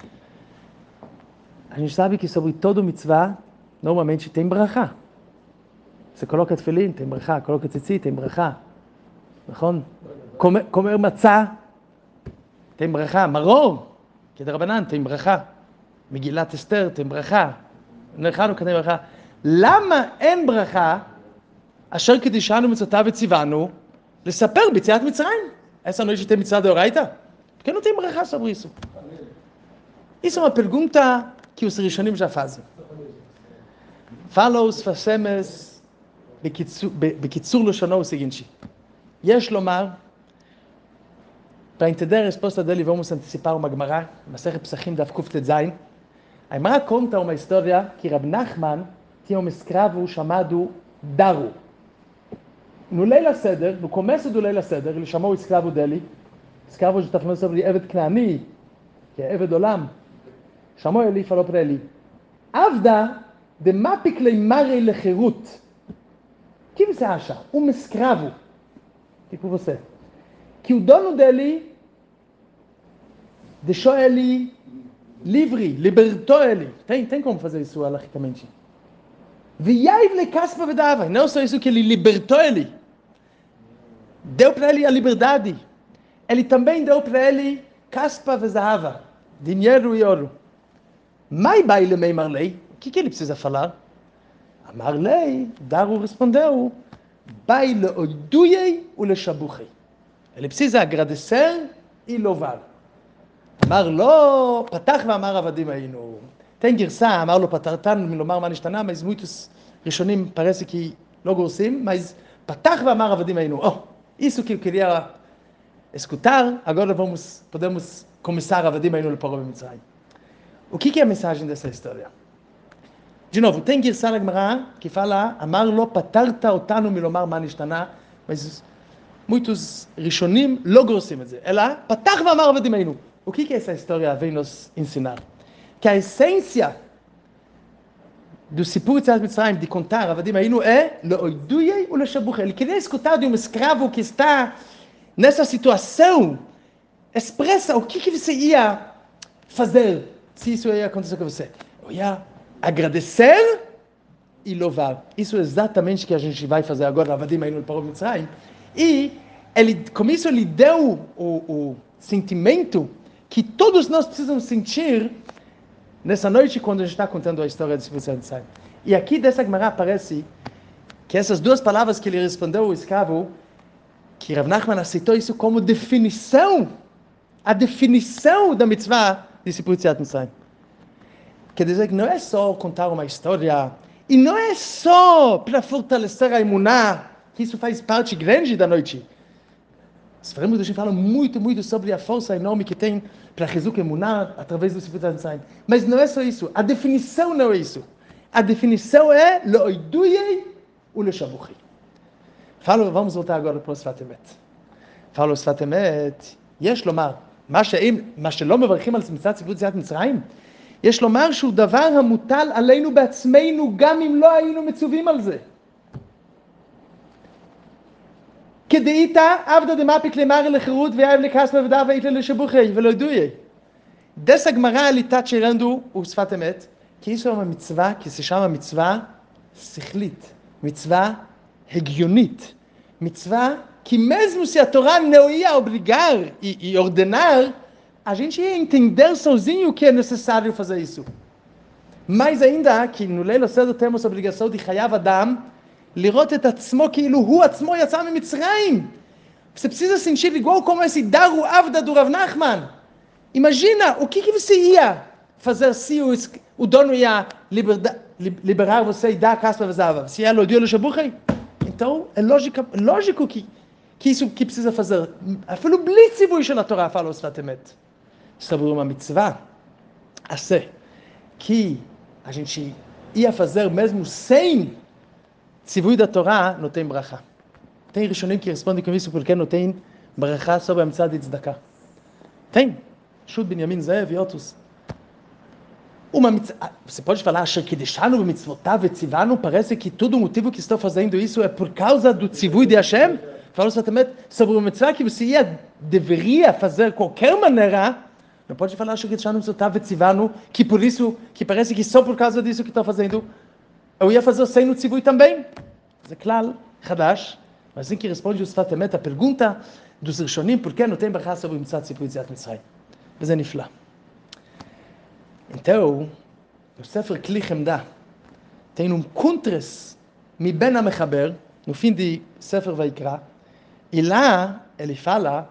A gente sabe que sobre todo mitzvah, normalmente tem brachá. Você coloca tefilim, tem brachá. Coloca tzitzit, tem brachá. נכון? comer, comer matzah, tem brachá. Maror, que é de Rabanan, tem brachá. Megillat Esther, tem brachá. Nechanu, tem brachá. למה אין ברכה אשר קדישנו מצוותיו וציוונו לספר ביציאת מצרים? Essa noite tem mitzvah de Oraita? Por que não tem brachá sobre isso? Isso é uma pergunta que os rishonim já fazem. Fala os fasemes בקיצור לשונו o seguinte. יש לומר, para entender a resposta dele, vamos antecipar uma Gemara, Masechet Pesachim Daf Kuf Tet Zayin. A Gemara conta uma história que Rab Nachman tinha um escravo chamado Daru. No Leila Seder, no começo do Leila Seder, ele chamou o escravo dele, escravo que está falando sobre Eved Knaani, que é Eved Olam, chamou ele e falou para ele, Avda de mapik leimare lechirut. O que você acha? Um escravo, tipo você, que o dono dele deixou ele livre, libertou ele. Tem, tem como fazer isso alahicamente. V'yaiv lekaspa v'dava. Não só isso que ele libertou ele. Deu para ele a liberdade. Ele também deu para ele caspa v'zahava. Dinheiro e ouro. Mai baile mei marlei. O que que ele precisa falar? Amarlei, Daru respondeu, baile oiduyei uleshabuchei. Ele precisa agradecer e louvar. אמר לו, פתח ואמר עבדים היינו. tem גרסה, אמר לו פטרתנו מלומר מה נשתנה, mas muitos ראשונים parece que לא גורסים, mas פתח ואמר עבדים היינו. Oh, isso que eu queria escutar, agora vamos, podemos começar עבדים היינו לפרעה במצרים. O que que é a mensagem dessa história? De novo, tem גרסה לגמרא que fala, אמר לו פטרת אותנו מלומר מה נשתנה, mas muitos ראשונים לא גורסים את זה, אלא פתח ואמר עבדים היינו. O que que essa história vem nos ensinar? Que a essência do Sipur Yetziat Mitzrayim, de contar Avadim Hayinu, é Le'oiduyei u'le'shabuchei. Ele queria escutar de um escravo que está nessa situação, expressa o que que você ia fazer se isso ia acontecer com você. Eu ia agradecer e louvar. Isso é exatamente o que a gente vai fazer agora, Avadim Hayinu para o Mitzrayim. E ele, com isso ele deu o, o sentimento que todos nós precisamos sentir nessa noite quando a gente está contando a história de Sipur Yetziat Mitzrayim. E aqui dessa Gemara aparece que essas duas palavras que ele respondeu ao escravo, que Rav Nachman aceitou isso como definição, a definição da mitzvah de Sipur Yetziat Mitzrayim. Quer dizer que não é só contar uma história, e não é só para fortalecer a emuná, que isso faz parte grande da noite. Sfarim Kedoshim falam muito, muito sobre a força enorme que tem para Chizuk Emuná através do Sifut HaMitzrayim. Mas não é só isso, a definição não é isso. A definição é Lo'iduyei u'Leshabuchi. Falo, vamos voltar agora para o Sfat Emet. Falo Sfat Emet, יש לומר, מה שאם, מה שלא מברכים על מצוות ציוות יציאת מצרים, יש לומר שהוא דבר המוטל עלינו בעצמנו, גם אם לא היינו מצווים על זה. כדאיתא עבדא דמפיק למרי לחירות ויאב לכספא ודא ואיתלה לשבוכי ולא ידועי. דס הגמרא עליתת שירנדו הוא שפת אמת, כי יש שם המצווה, כי זה שם המצווה שכלית, מצווה הגיונית, מצווה que mesmo se a Torá não ia obrigar e, e ordenar, a gente ia entender sozinho que é necessário fazer isso. Mais ainda, que no Leilo Cedo temos a obrigação de Chayav Adam, lirot et atzmo כאילו הוא עצמו יצא ממצרים. Você precisa sentir igual como esse Daru Avda do Rav Nachman. Imagina, o que, que você ia fazer se o, o dono ia liberda, liberar você e dar a caspa vazava? Se ia lodio leshabuchei? Então, é lógico, lógico que que isso que precisa fazer. אפילו בלי ציווי של התורה, fala o Sfat Emet. Sobre uma mitzvah, assim, que a gente ia fazer mesmo sem ציווי da Torá, não tem bracha. Tem rishonim que respondem com isso porque não tem bracha sobre a mitzvah de tzedakah. Tem. Shud Binyamin Zev e outros. Uma mitzvah, você pode falar que deixaram o mitzvotav e tzivanu, parece que todo o motivo que estou fazendo isso é por causa do tzivui de Hashem? Fala exatamente sobre uma mitzvah que você ia, deveria fazer de qualquer maneira. Não pode falar que deixaram o mitzvotav e tzivanu, que por isso, que parece que só por causa disso que estou fazendo, eu ia fazer sem o tzivui também. É claro, Hadash, mas assim que responde o Sfat Emet, a pergunta dos Rishonim, por que não tem bracha sobre o mitzvah tzivui de Yetziat Mitzrayim? Mas é niflá. Então, no Sefer Kli Chemda, tem um contras mi ben ha-mechaber, no fim de Sefer Vaikra, e lá ele fala,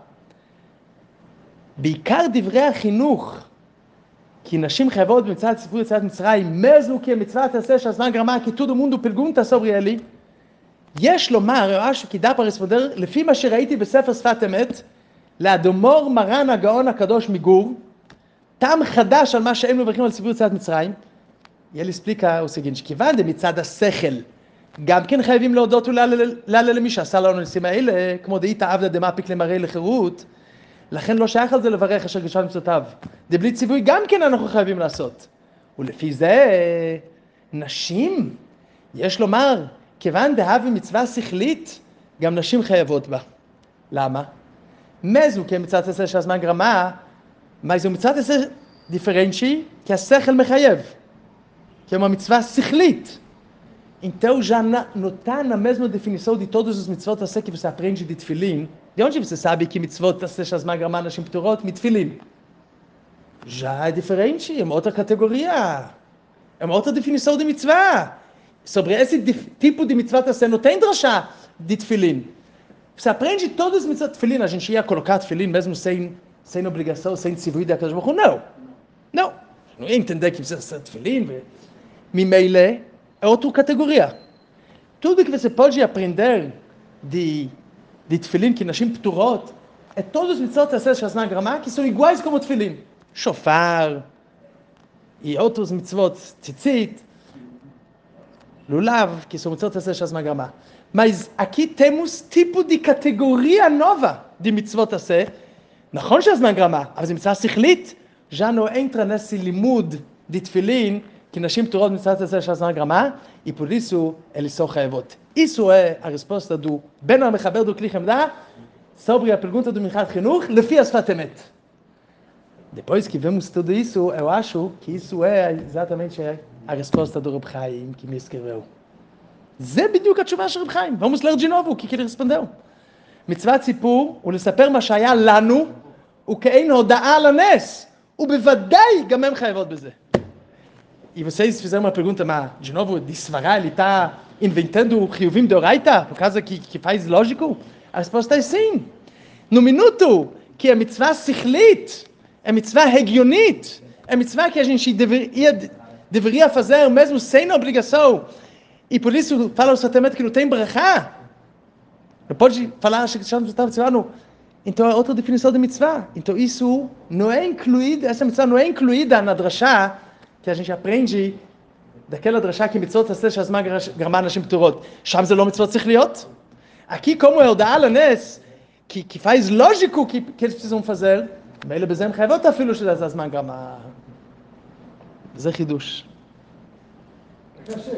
בעיקר דברי החינוך, כי נשים חייבות במצוות ציווי יציאת מצרים, mesmo que a mitzvah תעשה שהזמן גרמה, כי todo mundo pergunta sobre ele, יש לומר, eu acho que dá para responder, לפי מה שראיתי בספר שפת אמת, לאדמו"ר מרן הגאון הקדוש מגור, טעם חדש על מה שהם מברכים על ציווי יציאת מצרים, יאל explica o seguinte, כיוון דמצד השכל, גם כן חייבים להודות ולהלל למי שעשה לנו ניסים האלה, כמו דאית עבדא דמפיק למראה לחירות, לכן לא שייך על זה לברך אשר גישה למצוותיו. דבלי ציווי גם כן אנחנו חייבים לעשות. ולפי זה, נשים, יש לומר, כיוון דהבי מצווה שכלית, גם נשים חייבות בה. למה? mesmo que a mitzvah תעשה שהזמן גרמה, mas a mitzvah תעשה diferente que a sechel mechayev, que é uma mitzvah sichlית. Então já não está na mesma definição de todos os mitzvot assim que você aprende de tefilin. De onde você sabe que mitzvot תעשה שהזמן גרמה נשים פטורות? מתפילין. Já é diferente, é uma outra categoria. É uma outra definição de mitzvah. Sobre esse tipo de mitzvah תעשה não tem drashá de tefilin. Você aprende todos os mitzvot de tefilin, a gente ia colocar tefilin mesmo sem, sem obrigação, sem tzivui da Kadosh Baruch Hu? Não. Não. Não ia entender que precisa ser tefilin. Mimeile é outra categoria. Tudo que você pode aprender de, de tefilin, que nashim pturot, é todos os mitzvot taceh shazman gramá, que são iguais como tefilin. Shofar e outros mitzvot, tzitzit, lulav, que são mitzvot taceh shazman gramá. Mas aqui temos tipo de categoria nova de mitzvot taceh. נכון שהזמן גרמה, אבל זה מצווה שכלית, já não entra nesse limud de tefilin, que נשים פטורות מצוות תעשה שהזמן גרמה, e por isso eles são חייבות. Isso é a resposta do Ben HaMechaber do Kli Chemda sobre a pergunta do Minchas Chinuch, לפי השפת אמת. Depois que vemos tudo isso, eu acho que isso é exatamente a resposta do Reb Chaim que me escreveu. זה בדיוק התשובה של רב חיים. vamos ler de novo o que ele respondeu. מצוות סיפור ולספר מה שהיה לנו, וכאין הודעה על הנס, ובוודאי גם הם חייבות בזה. E vocês fizeram uma pergunta, mas de novo, de Svará, ele está inventando o Chiyuvim de Oraita, por causa que, que faz lógico? A resposta é sim. No minuto que a mitzvah sichlit, a mitzvah regionit, a mitzvah que a gente deveria, deveria fazer mesmo sem obrigação, e por isso fala o Sfat Emet que não tem brachá, não pode falar Então é outra definição de mitzvah. Então isso não é incluído, essa mitzvah não é incluída na drashá que a gente aprende daquela drashá que mitzvot aseh shazman garma nashim pturot. Sham זה לא מצוות צריך להיות. Aqui, como é o da Alanes, que, que faz lógico que, que eles precisam fazer, ואלה בזה הם חייבות אפילו שזה הזמן גרמה. זה חידוש. קשה, כן,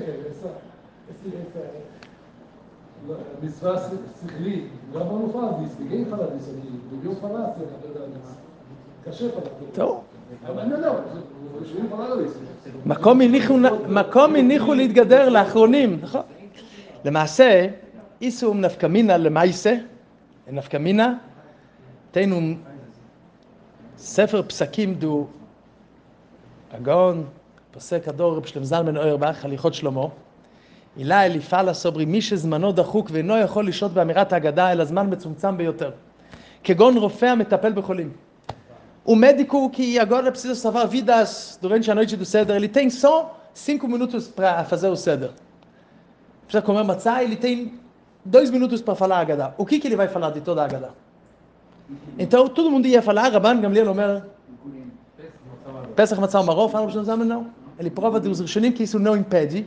מצווה שכלית, גם במופע, דיספיגים חלדיס, בביום פלאס, קשה פלאס. טוב. אבל אני יודע, שביום פלאס. מקום הניחו להתגדר לאחרונים, נכון? למעשה, איסום נפקא מינה למעשה, נפקא מינה, תינו ספר פסקים דו הגאון, פוסק הדור רב שלם זלמן אוירבך, הליכות שלמה, אילה אליפה לסוברי, מי שזמנו דחוק ואינו יכול לשלוט באמירת ההגדה, אלא זמן מצומצם ביותר. כגון רופא המטפל בחולים. ומדיקו כי agora precisa salvar vidas durante a noite do Seder, ele tem só cinco minutos para fazer o Seder. Precisa comer matzah, ele tem dois minutos para falar a Haggadah. O que que ele vai falar de toda a Haggadah? Então todo mundo ia falar, Rabban Gamliel Omer, Pesach Matzah Umarov, fala para o não. Ele prova dos Rishonim que isso não impede.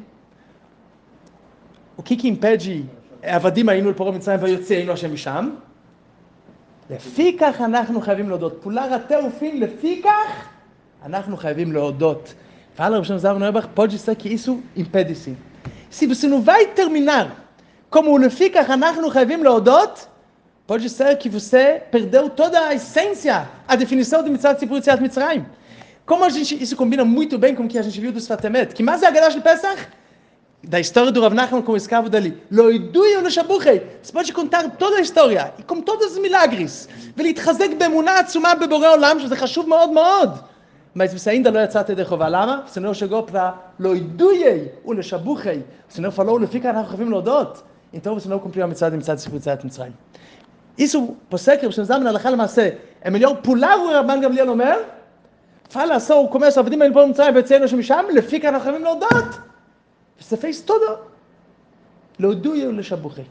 O que que impede? Avadim היינו אל פרעה מצרים ויוצאנו השם משם. לפי כך אנחנו חייבים להודות. פולר התירופין, לפי כך אנחנו חייבים להודות. Fala, Rosh Hashanah, pode ser que isso impede sim. Se você não vai terminar como לפי כך אנחנו חייבים להודות, pode ser que você perdeu toda a essência, a definição de Mitzvah Tzipur Yetziat Mitzrayim. Como a gente, isso combina muito bem com o que a gente viu do Sfat Emet. Que mais é a Haggadah de Pesach? Da história do Rav Nachman com o escravo dele. Lo idui lo shabuchei. Você pode contar toda a história, e com todos os milagres. ולהתחזק באמונה עצומה בבורא עולם, שזה חשוב מאוד מאוד. mas você ainda não יצאת ידי חובה. למה? você não chegou para lo idui lo shabuchei. você não falou, לפי כך אנחנו חייבים להודות. então você não cumpriu a mitzvah de mitzvah tzipur yetziat mitzrayim. isso, פוסק רב שלמה זלמן הלכה למעשה, é melhor pular o Rabban Gamliel אומר, fala só o começo, עבדים היינו פה במצרים ויוצאנו משם, לפי כך אנחנו חייבים להודות. Você fez tudo. להודוי ולשבוחי.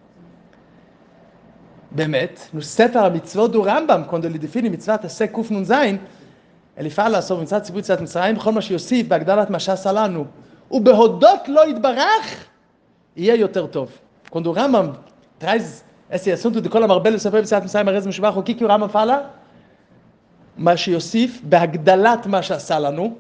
באמת, no ספר המצוות do Rambam, quando ele define מצוות עשה קנ"ז, ele fala sobre מצוות ציפור יציאת מצרים, בכל מה שיוסיף בהגדלת מה שעשה לנו, ובהודות לא יתברך, יהיה יותר טוב. Quando o Rambam traz esse assunto de כל המרבה לספר יציאת מצרים, הרי זה משובח, o que que o Rambam fala? מה שיוסיף בהגדלת מה שעשה לנו,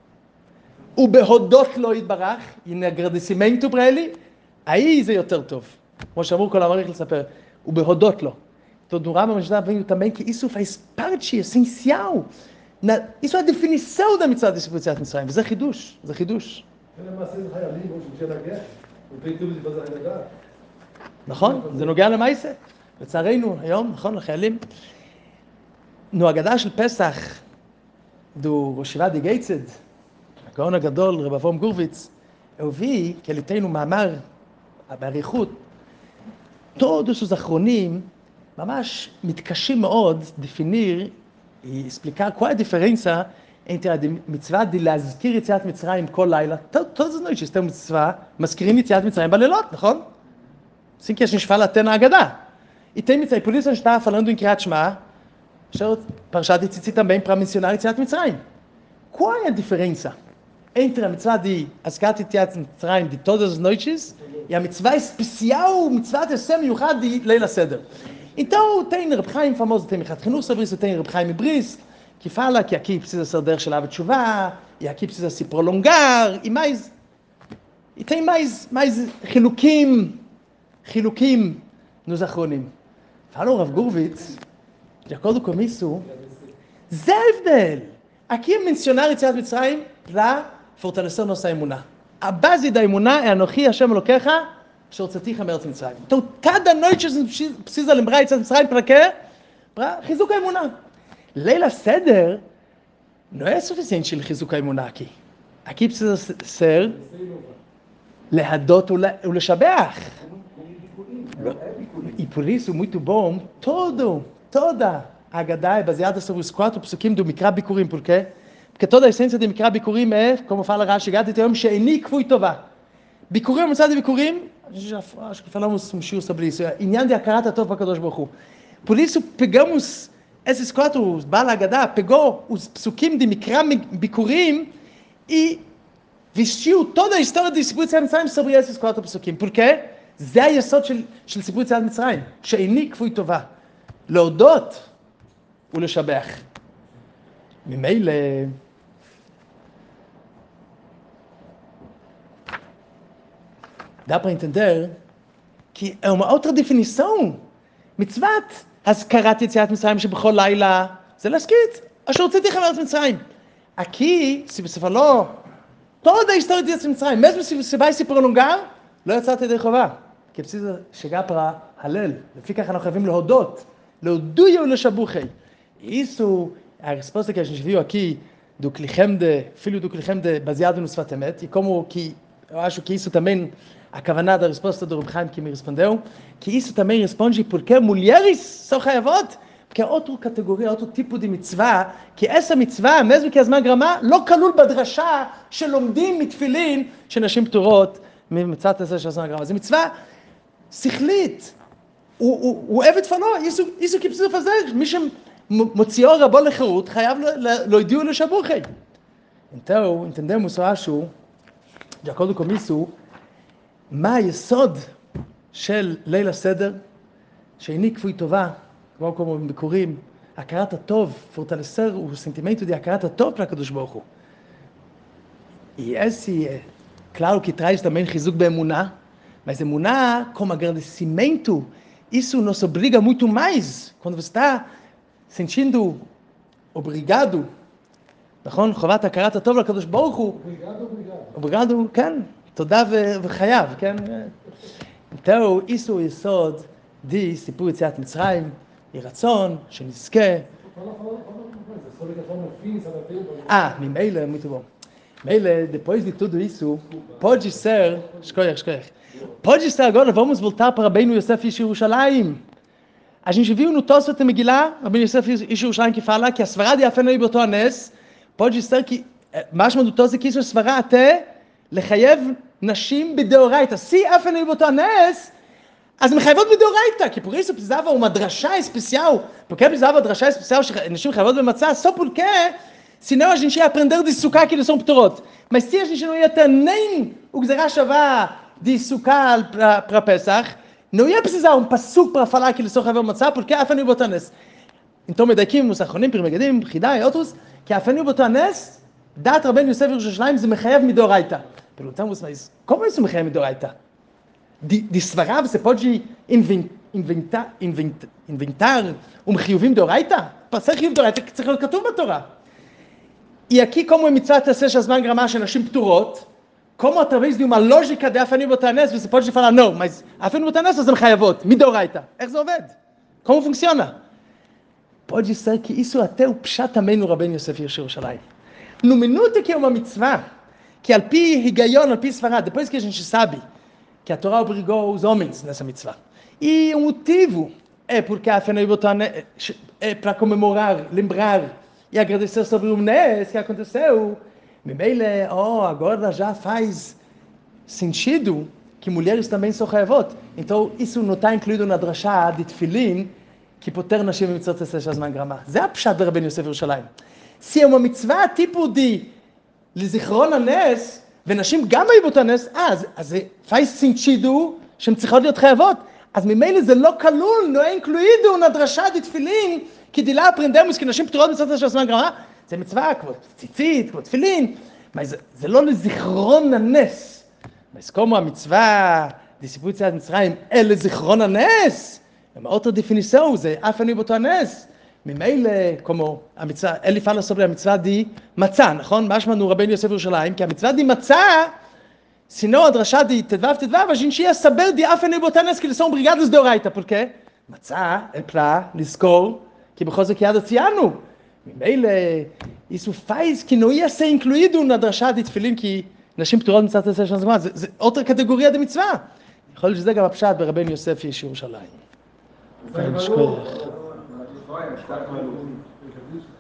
ובהודות לא יתברך, in agradecimento para ele, aí זה יותר טוב. כמו שאמרו כל המעריך לספר, ובהודות לו. Então, do Rambam, a gente está vendo também que isso faz parte essencial. Na, isso é a definição da mitzvah de ציפור יציאת מצרים, וזה חידוש, זה חידוש. למעשה זה חיילים, כמו שבשביל הגט, ופייטו בזה בזה הגדה. נכון, זה נוגע למעשה. לצערנו, היום, נכון, לחיילים. נו, הגדה של פסח, דו ראשיבה די גייצד, הגאון הגדול, רב אברהם גורביץ, הביא, que ele tem no מאמר, באריכות, todos os אחרונים, ממש מתקשים מאוד definir e explicar qual é a diferença entre a מצווה de להזכיר יציאת מצרים כל לילה. Todas as noites tem מצווה, מזכירים יציאת מצרים בלילות, נכון? Assim que a gente fala até na Haggadah. E tem מצווה, por isso a gente estava falando em Kriyat Shema, Parashat Tzitzit também, para mencionar יציאת מצרים. Qual é a diferença entre a mitzvah de Azkat Yetziat Mitzrayim de todas as noites e a mitzvah especial, mitzvah de Shem Yuchad de Leila Seder? Então tem Reb Chaim famoso, tem Michat Chinuch sobre isso, tem Reb Chaim Brisk, que fala que aqui precisa ser der Shel Av Teshuvah, e aqui precisa se prolongar, e mais, e tem mais, mais chilukim, chilukim nos achronim. Fala o Rav Gurvitz, de acordo com isso, זה ההבדל. Aqui é mencionar Yetziat Mitzrayim para fortalecer nossa emuná. A base da emuná é Anochi Hashem Elokecha, אשר הוצאתיך מארץ מצרים. Então, cada noite a gente precisa lembrar Yetziat Mitzrayim para quê? Para חיזוק האמונה. ליל הסדר não é suficiente לחיזוק האמונה aqui. Aqui precisa ser להדות ולשבח. E por isso, muito bom, todo, toda a Haggadah é baseada sobre os quatro psukim do Mikra Bikurim. Por quê? Porque toda a essência de Mikra Bikurim é, como fala Rashi, Gad et Yom she'eni kfui tovah. Bikurim, מצד Bikurim, a gente já acho que falamos um shiur sobre isso, é Inyan de Akarat HaTov HaKadosh Baruch Hu. por isso pegamos esses quatro, Bala Agadá pegou os psukim de Mikra Bikurim e vestiu toda a história de Sipur Yetziat Mitzrayim sobre esses quatro psukim. Por quê? זה היסוד של, של סיפור יציאת מצרים, שאיני כפוי טובה, להודות ולשבח. ממילא, dá para entender que é uma outra definição. מצוות הזכרת יציאת מצרים שבכל לילה, זה להזכיר, אשר הוצאתי לכם מארץ מצרים. aqui, se você falou, toda a história de יציאת מצרים, mesmo se você vai se prolongar, לא יצאת ידי חובה. כי precisa chegar para הלל. לפי כך אנחנו חייבים להודות. להודויה ולשבוחי. Isso, a resposta que a gente viu aqui, do Klichemde, filho do Klichemde, baseado no Sfat Emet, e como que, eu acho que isso também, a kavanah da resposta do Reb Chaim que me respondeu, que isso também responde porque mulheres são chayavot, porque é outra categoria, outro tipo de mitzvah, que essa mitzvah, mesmo que הזמן גרמה, לא כלול בדרשה שלומדים מתפילין, שנשים פטורות ממצוות הזה של הזמן גרמה. זה מצווה שכלית, הוא עבד פנו, isso que precisa fazer, מי שמוציאו רבו לחירות, חייב להודיעו לשבוחי. Então, entendemos, eu acho, de acordo com isso, מה היסוד של ליל הסדר, שאיני כפוי טובה, כמו כמו בקוראים, הכרת הטוב, fortalecer o sentimento de הכרת הטוב para הקדוש ברוך הוא. E esse, claro que traz também חיזוק באמונה, mas emuna como agradecimento, isso nos obriga muito mais. Quando você está sentindo obrigado, נכון? חובת הכרת הטוב לקדוש ברוך הוא. obrigado, obrigado. obrigado, כן. תודה וחייב, כן? então, isso é o יסוד de סיפור יציאת מצרים, יהי רצון שנזכה. Ah, ממילא, muito bom. Meile, depois de tudo isso, pode ser, escolher, escolher. Pode ser agora, vamos voltar para Rabbeinu Yosef Ish Yerushalayim. A gente viu no Tosfot Megillah, Rabbeinu Yosef Ish Yerushalayim que fala que a Svará de Afenoi Boto Anes, pode ser que, משמע do Tosfot que isso é Svará até לחייב נשים בדאורייתא. Se Afenoi Boto Anes, אז מחייבות בדאורייתא, כי por isso precisava uma drachá especial. Por que precisava drachá especial שנשים חייבות במצה? Só porque senão a gente ia aprender de sukkah que eles são ptorot. Mas se a gente não ia ter nem o gzerá shavá de sukkah para Pesach, não ia precisar um pasuk para falar que eles são chaver matzah, porque Afenoi Boto Anes. Então, Medakim, os Achronim, Pirmegadim, Chidá e outros, que Afenoi Boto Anes, dat Rabbeinu Yosef Yerushalayim, זה מחייב מדאורייתא. Perguntamos, mas como é isso מחייב מדאורייתא? De, de svará você pode inventar, inventar, inventar um חיובים דאורייתא? para ser חיוב דאורייתא, צריך להיות כתוב בתורה. E aqui, como é mitzvah tecer shazman gramah she'nashim pturot, como através de uma lógica de Afenoi Boto Anes, você pode falar, não, mas Afenoi Boto Anes elas chayavot, midoraita. איך זה עובד? Como funciona? Pode ser que isso até o pshat também no Rabbeinu Yosef Ish Yerushalayim. No minuto que é uma mitzvah, que al pi higayon, al pi svará, depois que a gente sabe que a Torá obrigou os homens nessa mitzvah, e o motivo é porque Afenoi Boto Anes é para comemorar, lembrar, e agradecer sobre o Nes que aconteceu, Meile, oh, agora já faz sentido que mulheres também são chayavot. Então, isso não está incluído na drachá de Tfilin, que poter nashim mitzvot tecer shazman gramah. זה הפשט ברבנו יוסף ירושלים. Se é uma mitzvah tipo de לזיכרון הנס, ונשים גם היו באותו הנס, אז, אז זה faz sentido שהן צריכות להיות חייבות. אז ממילא זה לא כלול, לא incluído na drachá de Tfilin, כי דילה aprendemos que נשים פטורות מצוות של הזמן גרמה, זה מצווה כמו ציצית, כמו תפילין, זה, זה לא לזיכרון הנס. אז כמו המצווה, סיפור יציאת מצרים, אלה זיכרון הנס, הם אותה דפיניסאו, זה Afenoi Boto Anes. ממילא, כמו המצווה, אלי פאלה סובר המצווה די מצה, נכון? משמע נו רבנו יוסף ירושלים, כי המצווה די מצה, senão a drachá de Tedvav Tedvav, a gente ia saber de Afenoi Boto Anes que eles são obrigados de oraita, porque מצה é para לזכור que בכל זאת יד ציינו. ממילא, isso faz que não ia ser incluído na drachá de תפילין, כי נשים פטורות מצוות tecer shazman gramah, זה outra categoria de מצווה. יכול להיות שזה גם הפשט ברבנו יוסף איש ירושלים.